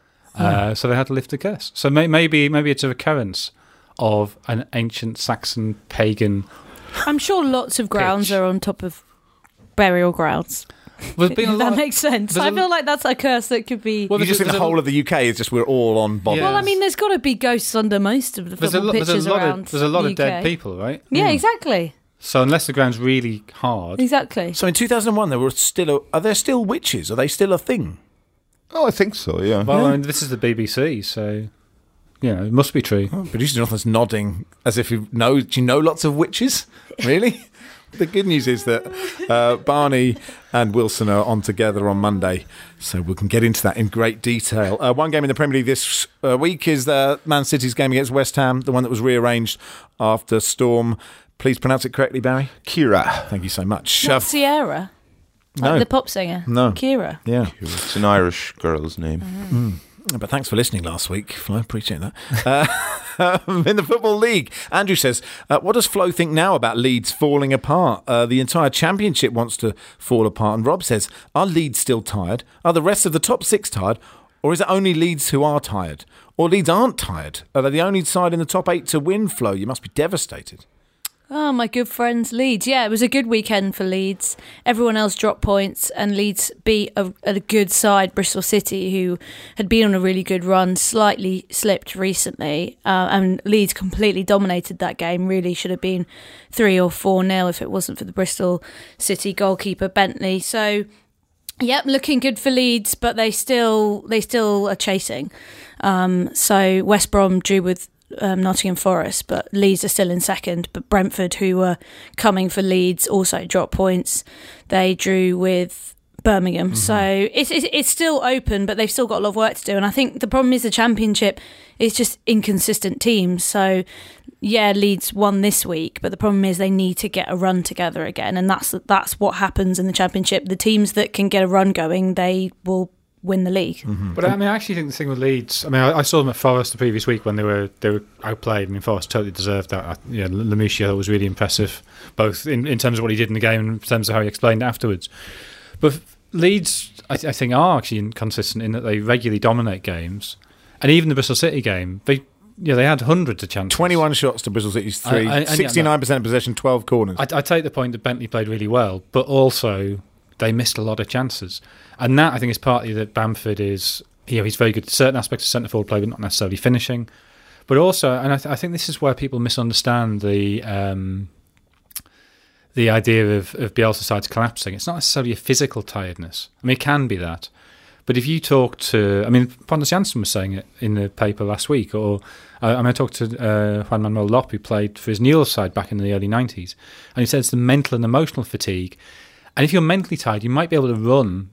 Uh, so they had to lift the curse. So may- maybe maybe it's a recurrence of an ancient Saxon pagan. I'm sure lots of grounds Pitch. are on top of burial grounds. Well, there's been a If that lot. makes sense. there's I a- feel like that's a curse that could be. Well, You there's just a- think the there's a- whole of the U K is just we're all on bottom. Yeah. Well, I mean, there's got to be ghosts under most of the There's a, football lot, there's pitches a lot around. of there's a lot the of dead U K. people, right? Yeah, exactly, So unless the ground's really hard, exactly. So in two thousand one, there were still a, are there still witches? Are they still a thing? Oh, I think so, yeah. well, I mean, this is the B B C, so you know it must be true. Oh, Producer Jonathan's nodding as if you know. Do you know lots of witches? Really? The good news is that uh, Barney and Wilson are on together on Monday, so we can get into that in great detail. Uh, one game in the Premier League this uh, week is uh, Man City's game against West Ham, the one that was rearranged after Storm. Please pronounce it correctly, Barry. Kira. Thank you so much. Not Uh, Sierra, no. like the pop singer. No. Kira. Yeah. It's an Irish girl's name. But thanks for listening last week, Flo. Appreciate that. Uh, um, in the Football League, Andrew says, uh, what does Flo think now about Leeds falling apart? Uh, the entire Championship wants to fall apart. And Rob says, are Leeds still tired? Are the rest of the top six tired? Or is it only Leeds who are tired? Or Leeds aren't tired? Are they the only side in the top eight to win, Flo? You must be devastated. Oh, my good friends, Leeds. Yeah, it was a good weekend for Leeds. Everyone else dropped points, and Leeds beat a, a good side, Bristol City, who had been on a really good run, slightly slipped recently. Uh, and Leeds completely dominated that game. Really should have been three or four nil if it wasn't for the Bristol City goalkeeper Bentley. So, yep, looking good for Leeds, but they still they still are chasing. Um, so West Brom drew with Um, Nottingham Forest, but Leeds are still in second. But Brentford, who were coming for Leeds, also dropped points. They drew with Birmingham, mm-hmm. so it's, it's it's still open, but they've still got a lot of work to do. And I think the problem is the Championship is just inconsistent teams. So yeah, Leeds won this week, but the problem is they need to get a run together again, and that's that's what happens in the Championship. The teams that can get a run going, they will win the league. Mm-hmm. But I mean, I actually think the thing with Leeds. I mean, I, I saw them at Forest the previous week when they were they were outplayed. I mean, Forest totally deserved that. I, yeah, Lamouchi was really impressive, both in, in terms of what he did in the game and in terms of how he explained it afterwards. But Leeds, I, th- I think, are actually inconsistent in that they regularly dominate games, and even the Bristol City game, they yeah they had hundreds of chances. twenty-one shots to Bristol City's three, I- I- and yeah, sixty-nine percent possession, twelve corners. I, I take the point that Bentley played really well, but also they missed a lot of chances. And that, I think, is partly that Bamford is, you know, he's very good at certain aspects of centre-forward play, but not necessarily finishing. But also, and I, th- I think this is where people misunderstand the um, the idea of, of Bielsa sides collapsing. It's not necessarily a physical tiredness. I mean, it can be that. But if you talk to, I mean, Pontus Jansson was saying it in the paper last week, or uh, I mean, I talked to uh, Juan Manuel Lop, who played for his Newell's side back in the early nineties, and he said it's the mental and emotional fatigue. And if you're mentally tired, you might be able to run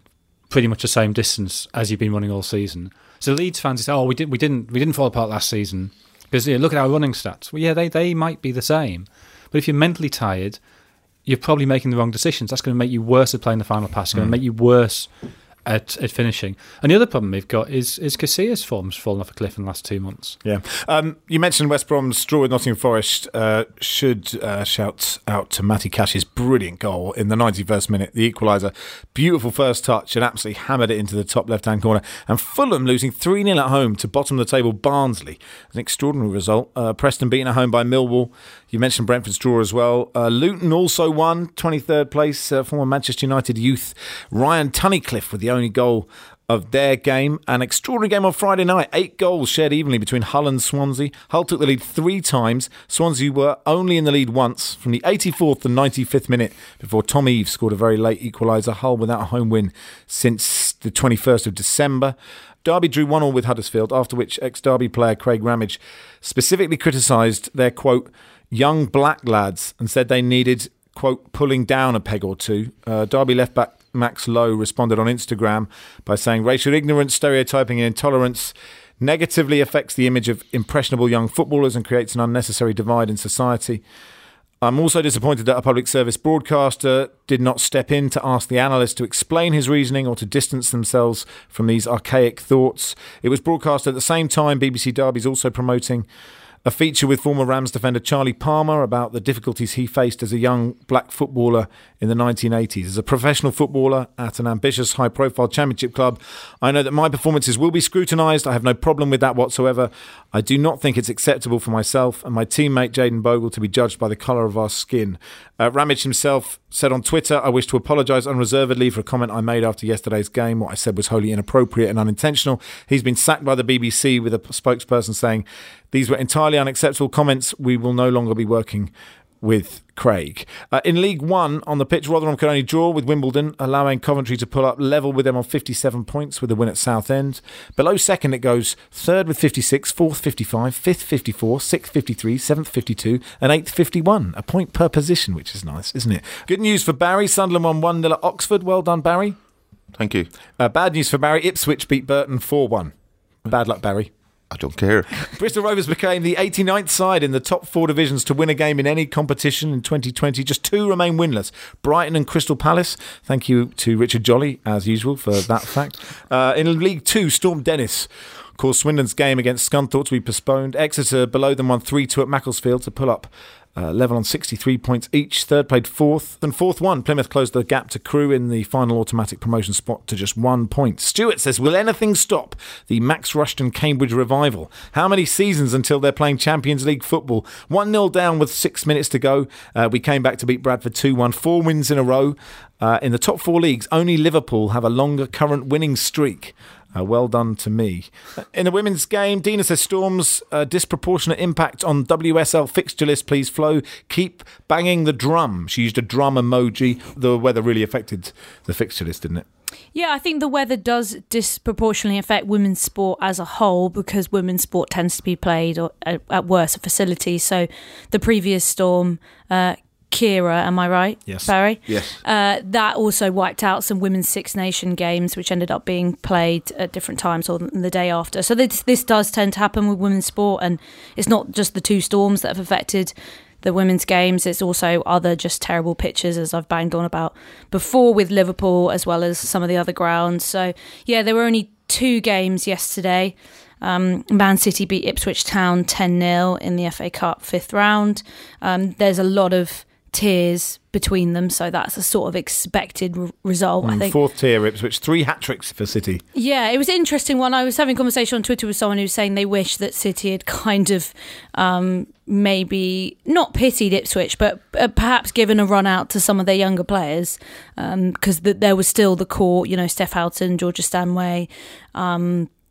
pretty much the same distance as you've been running all season. So Leeds fans say, "Oh, we didn't, we didn't, we didn't fall apart last season because yeah, look at our running stats." Well, yeah, they they might be the same, but if you're mentally tired, you're probably making the wrong decisions. That's going to make you worse at playing the final pass. It's going to make you worse at, at finishing. And the other problem we've got is is Casillas' form's fallen off a cliff in the last two months. Yeah. Um, you mentioned West Brom's draw with Nottingham Forest. Uh, should uh, shout out to Matty Cash's brilliant goal in the ninety-first minute, the equaliser. Beautiful first touch and absolutely hammered it into the top left-hand corner. And Fulham losing three nil at home to bottom of the table Barnsley. An extraordinary result. Uh, Preston beaten at home by Millwall. You mentioned Brentford's draw as well. Uh, Luton also won, twenty-third place. Uh, former Manchester United youth Ryan Tunnicliffe with the only goal of their game. An extraordinary game on Friday night. Eight goals shared evenly between Hull and Swansea. Hull took the lead three times. Swansea were only in the lead once from the eighty-fourth to ninety-fifth minute before Tom Eaves scored a very late equaliser. Hull without a home win since the twenty-first of December. Derby drew one all with Huddersfield, after which ex-Derby player Craig Ramage specifically criticised their, quote, young black lads and said they needed, quote, pulling down a peg or two. Uh, Derby left-back Max Lowe responded on Instagram by saying racial ignorance, stereotyping and intolerance negatively affects the image of impressionable young footballers and creates an unnecessary divide in society. I'm also disappointed that a public service broadcaster did not step in to ask the analyst to explain his reasoning or to distance themselves from these archaic thoughts. It was broadcast at the same time B B C Derby is also promoting a feature with former Rams defender Charlie Palmer about the difficulties he faced as a young black footballer in the nineteen eighties. As a professional footballer at an ambitious, high-profile championship club, I know that my performances will be scrutinised. I have no problem with that whatsoever. I do not think it's acceptable for myself and my teammate Jayden Bogle to be judged by the colour of our skin. Uh, Ramage himself said on Twitter, I wish to apologise unreservedly for a comment I made after yesterday's game. What I said was wholly inappropriate and unintentional. He's been sacked by the B B C with a spokesperson saying, these were entirely unacceptable comments. We will no longer be working with Craig. Uh, in League One, on the pitch, Rotherham could only draw with Wimbledon, allowing Coventry to pull up level with them on fifty-seven points with a win at Southend. Below second, it goes third with fifty-six, fourth fifty-five, fifth fifty-four, sixth fifty-three, seventh fifty-two, and eighth fifty-one. A point per position, which is nice, isn't it? Good news for Barry. Sunderland won one nil at Oxford. Well done, Barry. Thank you. Uh, bad news for Barry. Ipswich beat Burton four one. Bad luck, Barry. I don't care. Bristol Rovers became the eighty-ninth side in the top four divisions to win a game in any competition in twenty twenty. Just two remain winless, Brighton and Crystal Palace. Thank you to Richard Jolly, as usual, for that fact. Uh, in League Two, Storm Dennis caused Swindon's game against Scunthorpe to be postponed. Exeter below them won three two at Macclesfield to pull up Uh, level on sixty-three points each. Third played fourth. And fourth won. Plymouth closed the gap to Crewe in the final automatic promotion spot to just one point. Stuart says, will anything stop the Max Rushton Cambridge revival? How many seasons until they're playing Champions League football? one nil down with six minutes to go. Uh, we came back to beat Bradford two one. Four wins in a row. Uh, in the top four leagues, only Liverpool have a longer current winning streak. Uh, well done to me. In the women's game, Dina says Storm's uh, disproportionate impact on W S L fixture list. Please, Flo, keep banging the drum. She used a drum emoji. The weather really affected the fixture list, didn't it? Yeah, I think the weather does disproportionately affect women's sport as a whole because women's sport tends to be played or, at, at worse facilities. So the previous storm... Uh, Kira, am I right? Yes. Barry? Yes. Uh, that also wiped out some women's Six Nation games, which ended up being played at different times or the day after. So this, this does tend to happen with women's sport, and it's not just the two storms that have affected the women's games. It's also other just terrible pitches, as I've banged on about before with Liverpool, as well as some of the other grounds. So, yeah, there were only two games yesterday. Um, Man City beat Ipswich Town ten nil in the F A Cup fifth round. Um, there's a lot of tiers between them, so that's a sort of expected r- result. Mm, I think fourth tier Ipswich, three hat tricks for City. Yeah, it was an interesting one. I was having a conversation on Twitter with someone who was saying they wish that City had kind of um, maybe not pitied Ipswich, but uh, perhaps given a run out to some of their younger players, because um, the, there was still the core, you know, Steph Houghton, Georgia Stanway. Um,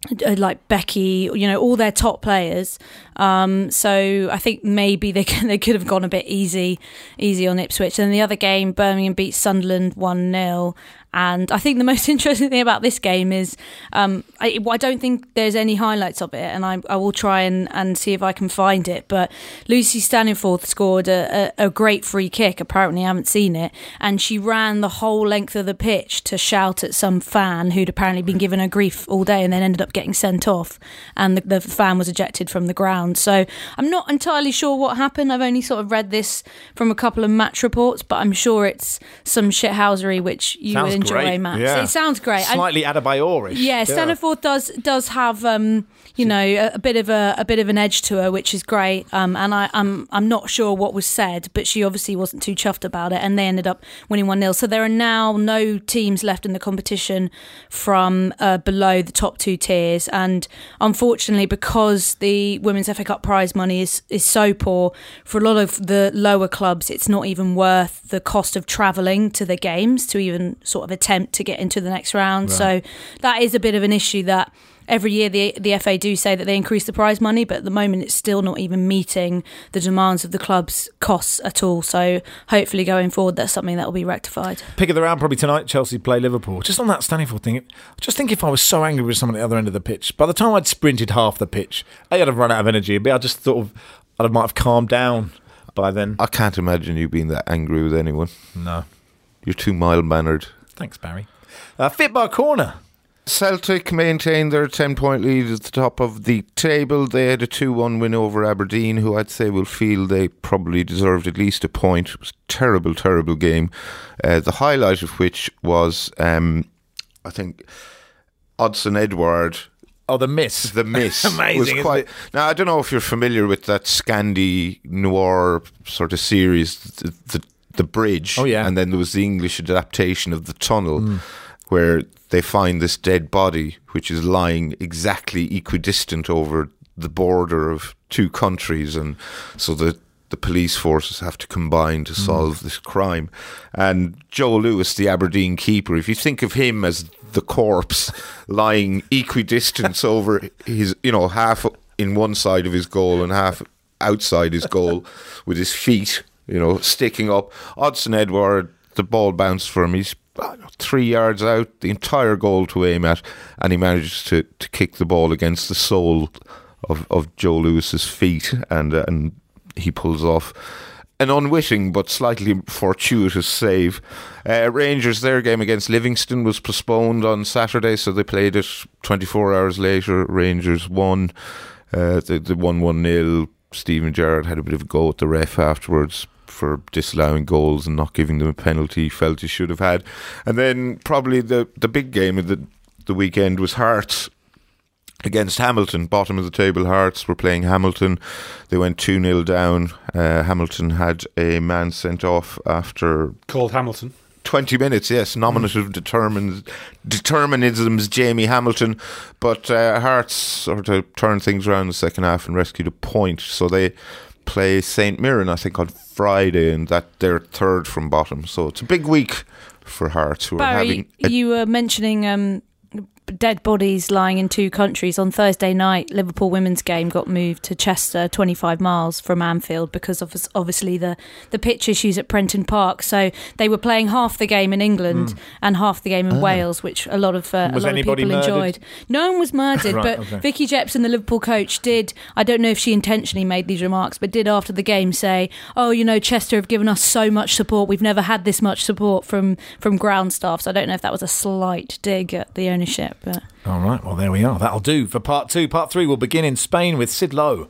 like Becky, you know, all their top players. Um, so I think maybe they they could have gone a bit easy, easy on Ipswich. And the other game, Birmingham beat Sunderland one nil. And I think the most interesting thing about this game is um, I, I don't think there's any highlights of it, and I, I will try and, and see if I can find it. But Lucy Staniforth scored a, a, a great free kick. Apparently, I haven't seen it. And she ran the whole length of the pitch to shout at some fan who'd apparently been given her grief all day and then ended up getting sent off. And the, the fan was ejected from the ground. So I'm not entirely sure what happened. I've only sort of read this from a couple of match reports, but I'm sure it's some shithousery which you Sounds would enjoy, great. Matt. Yeah. So it sounds great. Slightly Adebayor-ish. Yeah, Staniforth yeah. does does have um, you know a, a bit of a, a bit of an edge to her, which is great. Um, and I, I'm I'm not sure what was said, but she obviously wasn't too chuffed about it, and they ended up winning one nil. So there are now no teams left in the competition from uh, below the top two tiers, and unfortunately, because the Women's F A Cup prize money is is so poor for a lot of the lower clubs, it's not even worth the cost of travelling to the games to even sort of attempt to get into the next round. Right. So that is a bit of an issue that every year the the F A do say that they increase the prize money, but at the moment it's still not even meeting the demands of the club's costs at all. So hopefully going forward that's something that will be rectified. Pick of the round probably tonight, Chelsea play Liverpool. Just on that Staniforth thing, just think if I was so angry with someone at the other end of the pitch, by the time I'd sprinted half the pitch, A, I'd have run out of energy, B, I just thought of, I might have calmed down by then. I can't imagine you being that angry with anyone. No. You're too mild-mannered. Thanks, Barry. Uh, Fitbar Corner. Celtic maintained their ten-point lead at the top of the table. They had a two one win over Aberdeen, who I'd say will feel they probably deserved at least a point. It was a terrible, terrible game. Uh, the highlight of which was, um, I think, Odsonne Edouard. Oh, the miss. The miss. Amazing. Was quite, now, I don't know if you're familiar with that Scandi noir sort of series, the, the, the Bridge. Oh, yeah. And then there was the English adaptation of The Tunnel, mm. where they find this dead body, which is lying exactly equidistant over the border of two countries. And so the, the police forces have to combine to solve mm. this crime. And Joe Lewis, the Aberdeen keeper, if you think of him as the corpse lying equidistant over his, you know, half in one side of his goal and half outside his goal with his feet, you know, sticking up. Odsonne Edouard, the ball bounced for him. He's three yards out, the entire goal to aim at, and he manages to, to kick the ball against the sole of, of Joe Lewis's feet, and uh, and he pulls off an unwitting but slightly fortuitous save. Uh, Rangers, their game against Livingston was postponed on Saturday, so they played it twenty-four hours later. Rangers won. Uh, they, they won one nil. Stephen Gerrard had a bit of a go at the ref afterwards for disallowing goals and not giving them a penalty he felt he should have had. And then probably the, the big game of the, the weekend was Hearts against Hamilton. Bottom of the table, Hearts were playing Hamilton. They went two nil down. Uh, Hamilton had a man sent off after... Called Hamilton. twenty minutes, yes. Nominative mm. determined, determinism's Jamie Hamilton. But uh, Hearts sort of turned things around in the second half and rescued a point. So they play Saint Mirren, I think, on Friday, and that they're third from bottom. So it's a big week for Hearts, who Barry, are having... A- you were mentioning... Um dead bodies lying in two countries. On Thursday night, Liverpool women's game got moved to Chester, twenty-five miles from Anfield, because of obviously the, the pitch issues at Prenton Park. So they were playing half the game in England mm. and half the game in oh. Wales, which a lot of uh, a lot of people murdered? enjoyed. No one was murdered, right, but okay. Vicky Jepson, the Liverpool coach, did, I don't know if she intentionally made these remarks, but did after the game say, oh, you know, Chester have given us so much support. We've never had this much support from, from ground staff. So I don't know if that was a slight dig at the ownership. But. All right, well, there we are. That'll do for part two. Part three will begin in Spain with Sid Lowe.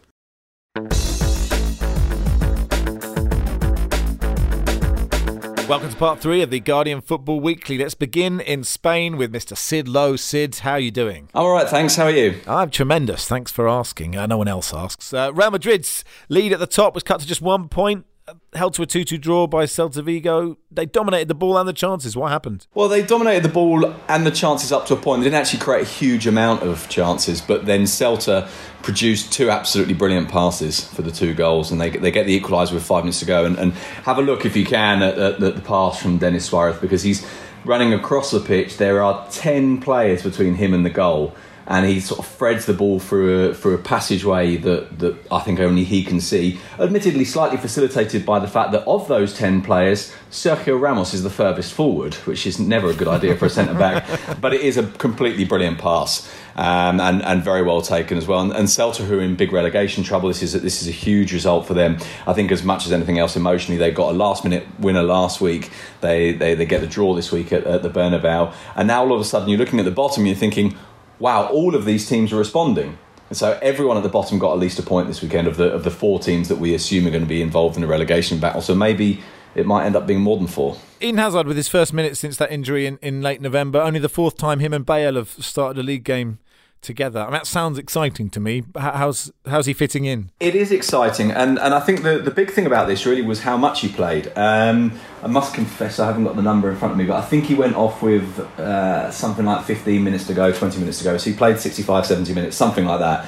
Welcome to part three of the Guardian Football Weekly. Let's begin in Spain with Mister Sid Lowe. Sid, how are you doing? I'm all right, thanks. How are you? I'm tremendous. Thanks for asking. Uh, no one else asks. Uh, Real Madrid's lead at the top was cut to just one point. Held to a two two draw by Celta Vigo. They dominated the ball and the chances. What happened? Well, they dominated the ball and the chances up to a point. They didn't actually create a huge amount of chances, but then Celta produced two absolutely brilliant passes for the two goals, and they they get the equaliser with five minutes to go. And, and have a look, if you can, at, at the pass from Denis Suarez, because he's running across the pitch. There are ten players between him and the goal. and he sort of threads the ball through a, through a passageway that, that I think only he can see. Admittedly, slightly facilitated by the fact that of those ten players, Sergio Ramos is the furthest forward, which is never a good idea for a centre-back, but it is a completely brilliant pass. Um, and, and very well taken as well. And, and Celta, who are in big relegation trouble, this is a, this is a huge result for them. I think as much as anything else emotionally, they got a last-minute winner last week. They they, they get the draw this week at, at the Bernabeu. And now all of a sudden you're looking at the bottom and you're thinking, wow, all of these teams are responding. And so everyone at the bottom got at least a point this weekend of the of the four teams that we assume are going to be involved in a relegation battle. So maybe it might end up being more than four. Eden Hazard with his first minute since that injury in, in late November. Only the fourth time him and Bale have started a league game together. I mean, that sounds exciting to me. How's how's he fitting in? It is exciting, and, and I think the, the big thing about this really was how much he played. Um, I must confess I haven't got the number in front of me, but I think he went off with uh, something like fifteen minutes to go, twenty minutes to go. So he played sixty-five, seventy minutes, something like that.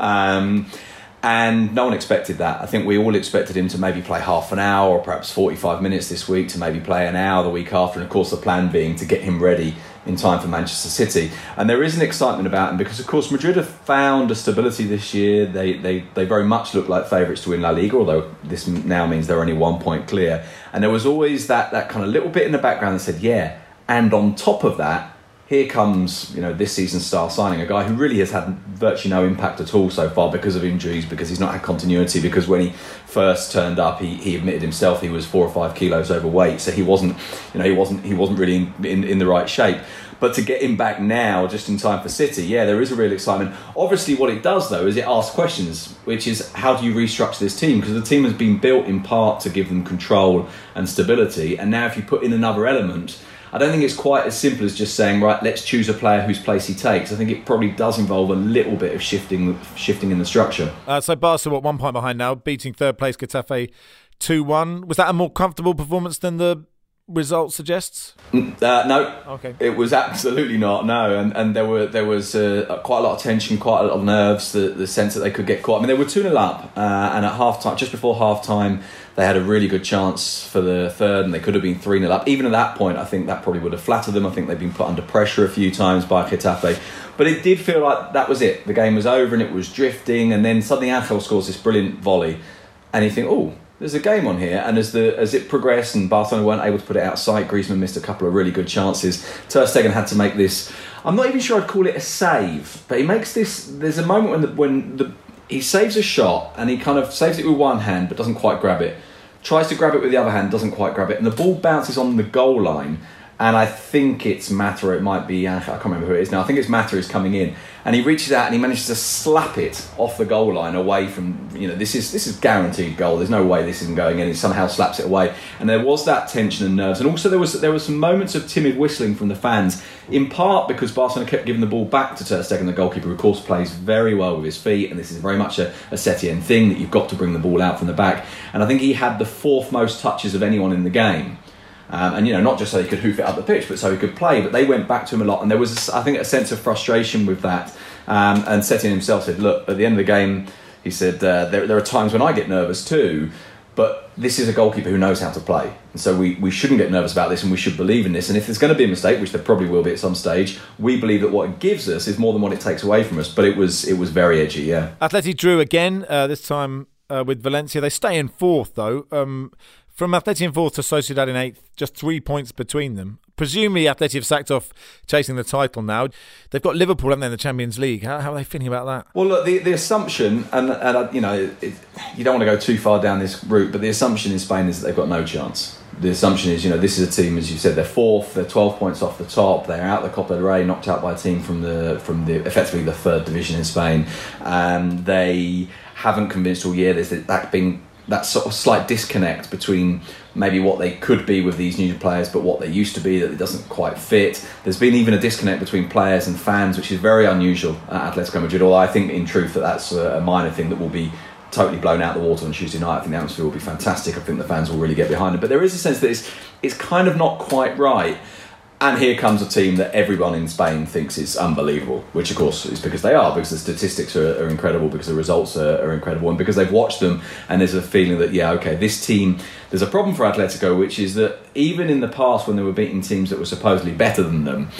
Um, And no one expected that. I think we all expected him to maybe play half an hour or perhaps forty-five minutes this week, to maybe play an hour the week after. And of course, the plan being to get him ready in time for Manchester City. And there is an excitement about him because, of course, Madrid have found a stability this year. They they, they very much look like favourites to win La Liga, although this now means they're only one point clear. And there was always that, that kind of little bit in the background that said, yeah, and on top of that, here comes, you know, this season's star signing, a guy who really has had virtually no impact at all so far because of injuries, because he's not had continuity, because when he first turned up, he, he admitted himself he was four or five kilos overweight, so he wasn't, you know, he wasn't he wasn't really in, in, in the right shape. But to get him back now, just in time for City, yeah, there is a real excitement. Obviously, what it does, though, is it asks questions, which is how do you restructure this team? Because the team has been built in part to give them control and stability, and now if you put in another element, I don't think it's quite as simple as just saying, right, let's choose a player whose place he takes. I think it probably does involve a little bit of shifting shifting in the structure. Uh, so Barca, what, one point behind now, beating third place Getafe two one. Was that a more comfortable performance than the result suggests? Uh, no. Okay. It was absolutely not, no. And and there were there was uh, quite a lot of tension, quite a lot of nerves, the, the sense that they could get caught. I mean, they were two nil up, uh, and at half-time, just before half-time, they had a really good chance for the third, and they could have been three nil up. Even at that point, I think that probably would have flattered them. I think they've been put under pressure a few times by Getafe. But it did feel like that was it. The game was over and it was drifting, and then suddenly Angel scores this brilliant volley, and you think, oh, there's a game on here. And as the as it progressed and Barcelona weren't able to put it outside, Griezmann missed a couple of really good chances. Ter Stegen had to make this, I'm not even sure I'd call it a save, but he makes this, there's a moment when the, when the he saves a shot and he kind of saves it with one hand but doesn't quite grab it. Tries to grab it with the other hand, doesn't quite grab it, and the ball bounces on the goal line. And I think it's Mata, it might be, I can't remember who it is now, I think it's Mata who's coming in. And he reaches out and he manages to slap it off the goal line away from, you know, this is this is guaranteed goal. There's no way this isn't going in. He somehow slaps it away. And there was that tension and nerves. And also there was there were some moments of timid whistling from the fans, in part because Barcelona kept giving the ball back to Ter Stegen, the goalkeeper, who of course plays very well with his feet. And this is very much a, a Setien thing, that you've got to bring the ball out from the back. And I think he had the fourth most touches of anyone in the game. Um, and, you know, not just so he could hoof it up the pitch, but so he could play. But they went back to him a lot. And there was, I think, a sense of frustration with that. Um, and Setien himself said, look, at the end of the game, he said, uh, there, there are times when I get nervous too. But this is a goalkeeper who knows how to play. And so we, we shouldn't get nervous about this, and we should believe in this. And if there's going to be a mistake, which there probably will be at some stage, we believe that what it gives us is more than what it takes away from us. But it was it was very edgy, yeah. Atleti drew again, uh, this time uh, with Valencia. They stay in fourth, though. Um, from Atleti in fourth to Sociedad in eighth, just three points between them. Presumably Atleti have sacked off chasing the title now. They've got Liverpool, haven't they, in the Champions League? How, how are they feeling about that? Well, look, the, the assumption, and, and uh, you know, it, you don't want to go too far down this route, but the assumption in Spain is that they've got no chance. The assumption is, you know, this is a team, as you said, they're fourth, they're twelve points off the top, they're out the Copa del Rey, knocked out by a team from the from the effectively the third division in Spain. Um, they haven't convinced all year. There's that being that sort of slight disconnect between maybe what they could be with these new players, but what they used to be, that it doesn't quite fit. There's been even a disconnect between players and fans, which is very unusual at Atletico Madrid, although I think in truth that that's a minor thing that will be totally blown out the water on Tuesday night. I think the atmosphere will be fantastic. I think the fans will really get behind it. But there is a sense that it's, it's kind of not quite right. And here comes a team that everyone in Spain thinks is unbelievable, which of course is because they are, because the statistics are, are incredible, because the results are, are incredible, and because they've watched them, and there's a feeling that, yeah, okay, this team, there's a problem for Atletico, which is that even in the past when they were beating teams that were supposedly better than them,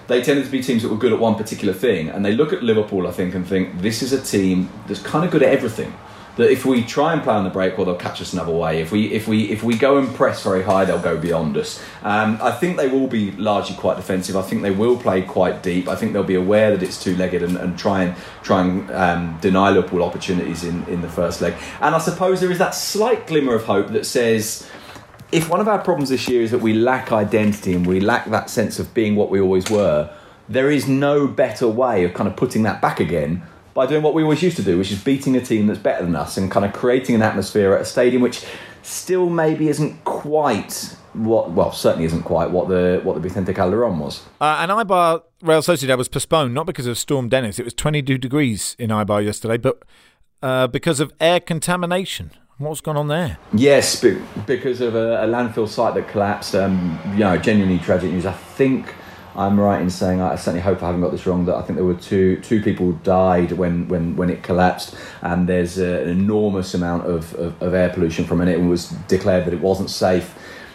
they tended to be teams that were good at one particular thing, and they look at Liverpool, I think, and think this is a team that's kind of good at everything. That if we try and play on the break, well, they'll catch us another way. If we if we if we go and press very high, they'll go beyond us. Um, I think they will be largely quite defensive. I think they will play quite deep. I think they'll be aware that it's two-legged and, and try and try and um, deny Liverpool opportunities in, in the first leg. And I suppose there is that slight glimmer of hope that says, if one of our problems this year is that we lack identity and we lack that sense of being what we always were, there is no better way of kind of putting that back again by doing what we always used to do, which is beating a team that's better than us and kind of creating an atmosphere at a stadium which still maybe isn't quite what, well, certainly isn't quite what the what the Vicente Calderón was. Uh, and Eibar Real Sociedad was postponed, not because of Storm Dennis. It was twenty-two degrees in Eibar yesterday, but uh, because of air contamination. What's gone on there? Yes, because of a, a landfill site that collapsed. Um, you know, genuinely tragic news. I think I'm right in saying, I certainly hope I haven't got this wrong, that I think there were two two people died when, when, when it collapsed, and there's a, an enormous amount of, of, of air pollution from it. It was declared that it wasn't safe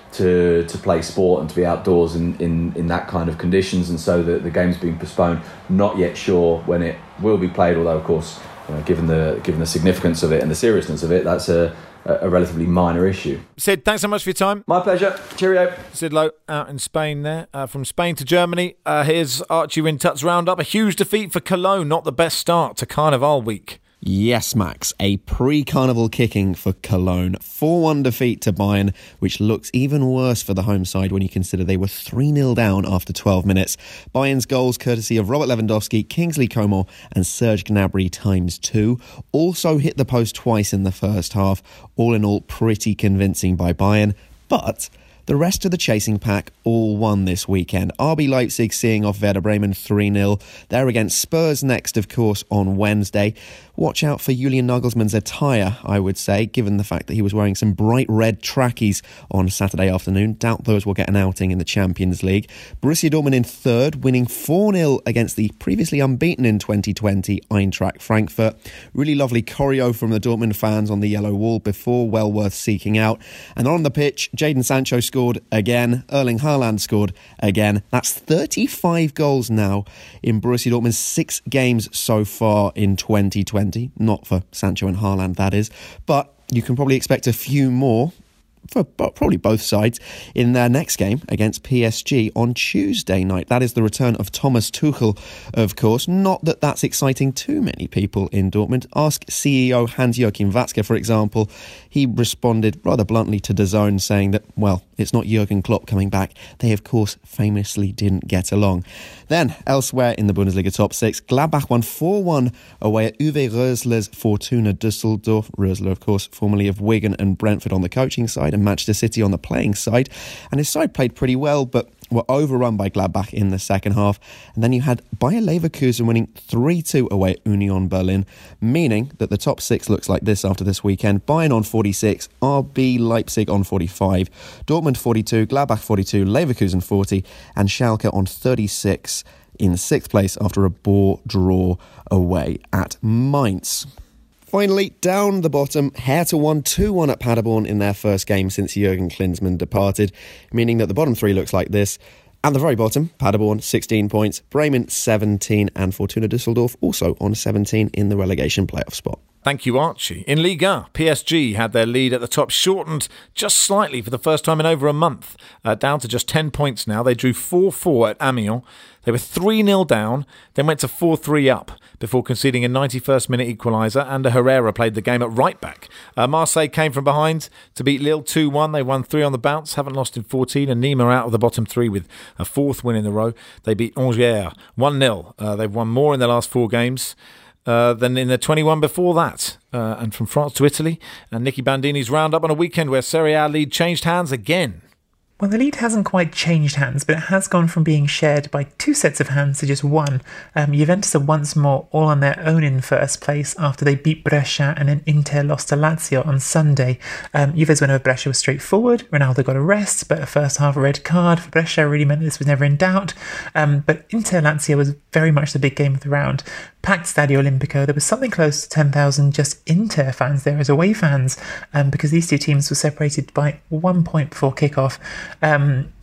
to to play sport and to be outdoors in, in, in that kind of conditions, and so the, the game's being postponed. Not yet sure when it will be played, although of course, you know, given the given the significance of it and the seriousness of it, that's a a relatively minor issue. Sid, thanks so much for your time. My pleasure. Cheerio. Sid Lowe out in Spain there. Uh, from Spain to Germany, uh, here's Archie Wintut's roundup. A huge defeat for Cologne, not the best start to Carnival week. Yes, Max, a pre-carnival kicking for Cologne. four one defeat to Bayern, which looks even worse for the home side when you consider they were three nil down after twelve minutes. Bayern's goals courtesy of Robert Lewandowski, Kingsley Coman and Serge Gnabry times two. Also hit the post twice in the first half. All in all, pretty convincing by Bayern. But the rest of the chasing pack all won this weekend. R B Leipzig seeing off Werder Bremen three nil. They're against Spurs next, of course, on Wednesday. Watch out for Julian Nagelsmann's attire, I would say, given the fact that he was wearing some bright red trackies on Saturday afternoon. Doubt those will get an outing in the Champions League. Borussia Dortmund in third, winning four nil against the previously unbeaten in twenty twenty Eintracht Frankfurt. Really lovely choreo from the Dortmund fans on the yellow wall before, well worth seeking out. And on the pitch, Jadon Sancho scored again. Erling Haaland scored again. That's thirty-five goals now in Borussia Dortmund's six games so far in twenty twenty. Not for Sancho and Haaland, that is. But you can probably expect a few more for probably both sides in their next game against P S G on Tuesday night. That is the return of Thomas Tuchel, of course. Not that that's exciting too many people in Dortmund. Ask C E O Hans-Joachim Watzke, for example. He responded rather bluntly to DAZN, saying that, well, it's not Jurgen Klopp coming back. They, of course, famously didn't get along. Then, elsewhere in the Bundesliga top six, Gladbach won four one away at Uwe Rösler's Fortuna Düsseldorf. Rösler, of course, formerly of Wigan and Brentford on the coaching side and Manchester City on the playing side. And his side played pretty well, but were overrun by Gladbach in the second half. And then you had Bayer Leverkusen winning three two away at Union Berlin, meaning that the top six looks like this after this weekend. Bayern on forty-six, R B Leipzig on forty-five, Dortmund forty-two, Gladbach forty-two, Leverkusen forty, and Schalke on thirty-six in sixth place after a bore draw away at Mainz. Finally, down the bottom, Hertha won two one at Paderborn in their first game since Jurgen Klinsmann departed, meaning that the bottom three looks like this. At the very bottom, Paderborn, sixteen points, Bremen, seventeen, and Fortuna Düsseldorf also on seventeen in the relegation playoff spot. Thank you, Archie. In Liga, P S G had their lead at the top shortened just slightly for the first time in over a month, uh, down to just ten points now. They drew four four at Amiens. They were three nil down, then went to four three up before conceding a ninety-first minute equaliser, and Herrera played the game at right back. Uh, Marseille came from behind to beat Lille two one. They won three on the bounce, haven't lost in fourteen, and Nîmes are out of the bottom three with a fourth win in a row. They beat Angers one nil. Uh, they've won more in their last four games Uh, than in the twenty-one before that. Uh, and from France to Italy, and Nicky Bandini's roundup on a weekend where Serie A lead changed hands again. Well, the lead hasn't quite changed hands, but it has gone from being shared by two sets of hands to just one. Um, Juventus are once more all on their own in first place after they beat Brescia and then Inter lost to Lazio on Sunday. Um, Juve's win over Brescia was straightforward. Ronaldo got a rest, but a first half red card for Brescia really meant this was never in doubt. Um, but Inter-Lazio was very much the big game of the round. Packed Stadio Olimpico, there was something close to ten thousand just Inter fans there as away fans, um, because these two teams were separated by one point before kickoff. Um,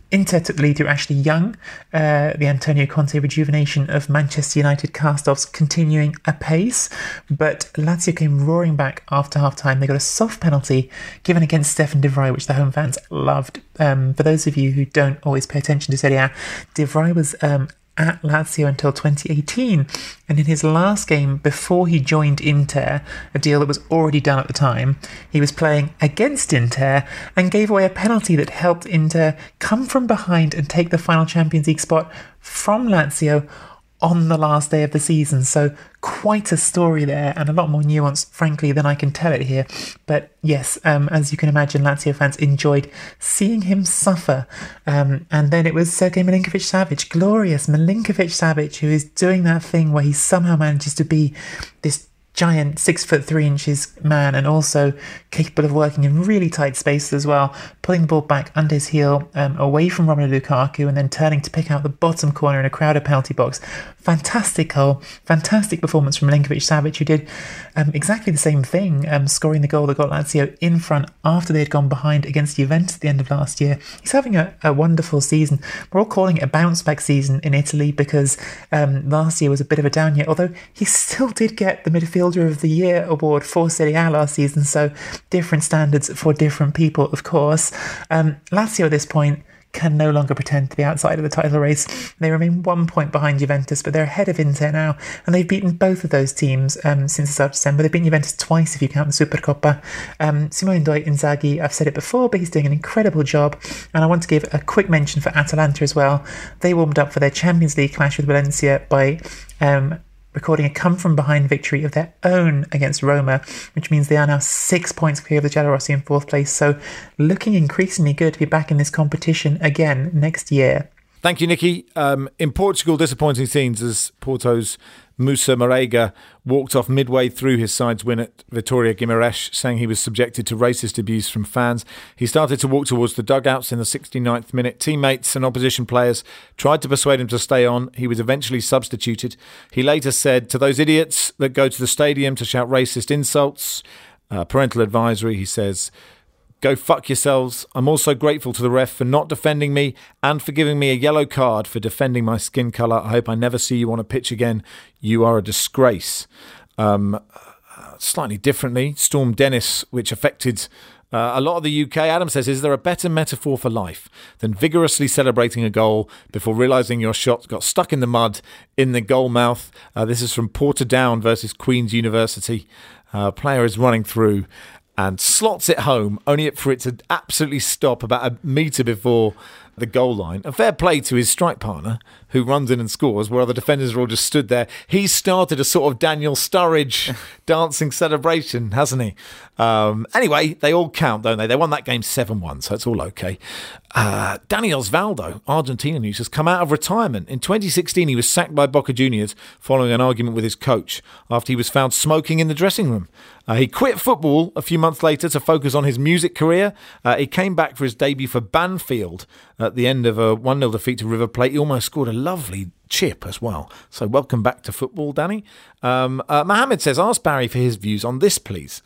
Inter took the lead through Ashley Young. Uh, the Antonio Conte rejuvenation of Manchester United cast-offs continuing apace. But Lazio came roaring back after half-time. They got a soft penalty given against Stefan de Vrij, which the home fans loved. Um, for those of you who don't always pay attention to Serie A, de Vrij was um, at Lazio until twenty eighteen. And in his last game before he joined Inter, a deal that was already done at the time, he was playing against Inter and gave away a penalty that helped Inter come from behind and take the final Champions League spot from Lazio on the last day of the season. So quite a story there, and a lot more nuanced, frankly, than I can tell it here. But yes, um, as you can imagine, Lazio fans enjoyed seeing him suffer. Um, and then it was Sergej Milinkovic-Savic, glorious Milinkovic-Savic, who is doing that thing where he somehow manages to be this giant six foot three inches man, and also capable of working in really tight spaces as well, pulling the ball back under his heel, um, away from Romelu Lukaku, and then turning to pick out the bottom corner in a crowded penalty box. Fantastic goal, fantastic performance from Milinkovic-Savic, who did um, exactly the same thing, um, scoring the goal that got Lazio in front after they had gone behind against Juventus at the end of last year. He's having a, a wonderful season. We're all calling it a bounce-back season in Italy because um, last year was a bit of a down year, although he still did get the midfielder of the Year award for Serie A last season, so different standards for different people, of course. Um, Lazio at this point can no longer pretend to be outside of the title race. They remain one point behind Juventus, but they're ahead of Inter now, and they've beaten both of those teams um, since the start of December. They've beaten Juventus twice if you count the Supercoppa. Um, Simone Inzaghi, I've said it before, but he's doing an incredible job, and I want to give a quick mention for Atalanta as well. They warmed up for their Champions League clash with Valencia by um, recording a come-from-behind victory of their own against Roma, which means they are now six points clear of the Giallorossi in fourth place. So looking increasingly good to be back in this competition again next year. Thank you, Nicky. Um, in Portugal, disappointing scenes as Porto's Musa Marega walked off midway through his side's win at Vitória Guimarães, saying he was subjected to racist abuse from fans. He started to walk towards the dugouts in the sixty-ninth minute. Teammates and opposition players tried to persuade him to stay on. He was eventually substituted. He later said, "To those idiots that go to the stadium to shout racist insults, uh, parental advisory," he says, "go fuck yourselves. I'm also grateful to the ref for not defending me and for giving me a yellow card for defending my skin colour. I hope I never see you on a pitch again. You are a disgrace." Um, slightly differently, Storm Dennis, which affected uh, a lot of the U K. Adam says, "Is there a better metaphor for life than vigorously celebrating a goal before realising your shot got stuck in the mud in the goal mouth?" Uh, this is from Portadown versus Queen's University. Uh, player is running through and slots it home, only for it to absolutely stop about a metre before the goal line. A fair play to his strike partner, who runs in and scores, where other defenders are all just stood there. He's started a sort of Daniel Sturridge dancing celebration, hasn't he? Um, anyway, they all count, don't they? They won that game seven one, so it's all okay. Uh, Dani Osvaldo, Argentina news, has come out of retirement. In twenty sixteen, he was sacked by Boca Juniors following an argument with his coach after he was found smoking in the dressing room. Uh, he quit football a few months later to focus on his music career. Uh, he came back for his debut for Banfield at the end of a one nil defeat to River Plate. He almost scored a lovely chip as well. So welcome back to football, Danny. Um, uh, Mohammed says, "Ask Barry for his views on this, please."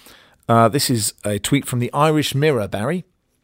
Uh, this is a tweet from the Irish Mirror, Barry.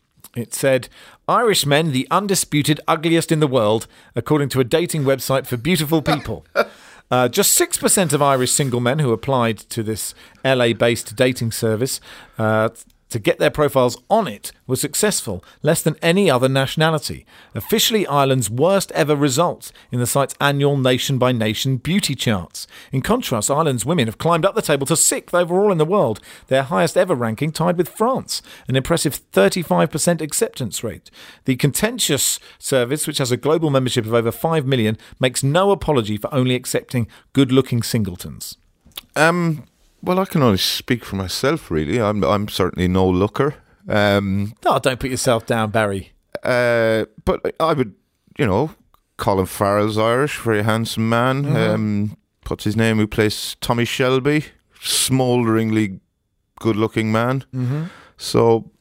It said, "Irish men, the undisputed ugliest in the world, according to a dating website for beautiful people." Uh, just six percent of Irish single men who applied to this L A-based dating service uh, to get their profiles on it were successful, less than any other nationality. Officially Ireland's worst ever results in the site's annual nation-by-nation beauty charts. In contrast, Ireland's women have climbed up the table to sixth overall in the world, their highest ever ranking, tied with France, an impressive thirty-five percent acceptance rate. The contentious service, which has a global membership of over five million, makes no apology for only accepting good-looking singletons. Um... Well, I can only speak for myself, really. I'm I'm certainly no looker. Um, oh, don't put yourself down, Barry. Uh, but I would, you know, Colin Farrell's Irish, very handsome man. Mm-hmm. Um, what's his name? Who plays Tommy Shelby? Smoulderingly good-looking man. Mm-hmm. So,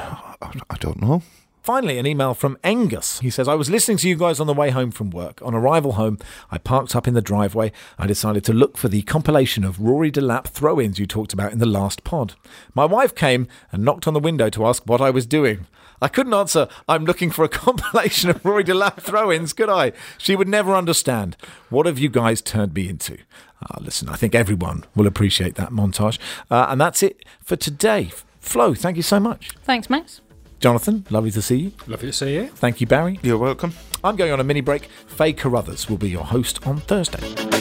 I don't know. Finally, an email from Angus. He says, "I was listening to you guys on the way home from work. On arrival home, I parked up in the driveway. I decided to look for the compilation of Rory Delap throw-ins you talked about in the last pod. My wife came and knocked on the window to ask what I was doing. I couldn't answer, I'm looking for a compilation of Rory Delap throw-ins, could I? She would never understand. What have you guys turned me into? Uh, listen, I think everyone will appreciate that montage. Uh, and that's it for today. Flo, thank you so much. Thanks, Max. Jonathan, lovely to see you. Lovely to see you. Thank you, Barry. You're welcome. I'm going on a mini break. Faye Carruthers will be your host on Thursday.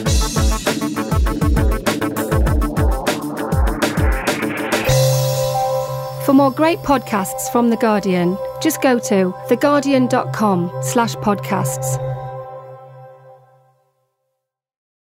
For more great podcasts from The Guardian, just go to theguardian.com slash podcasts.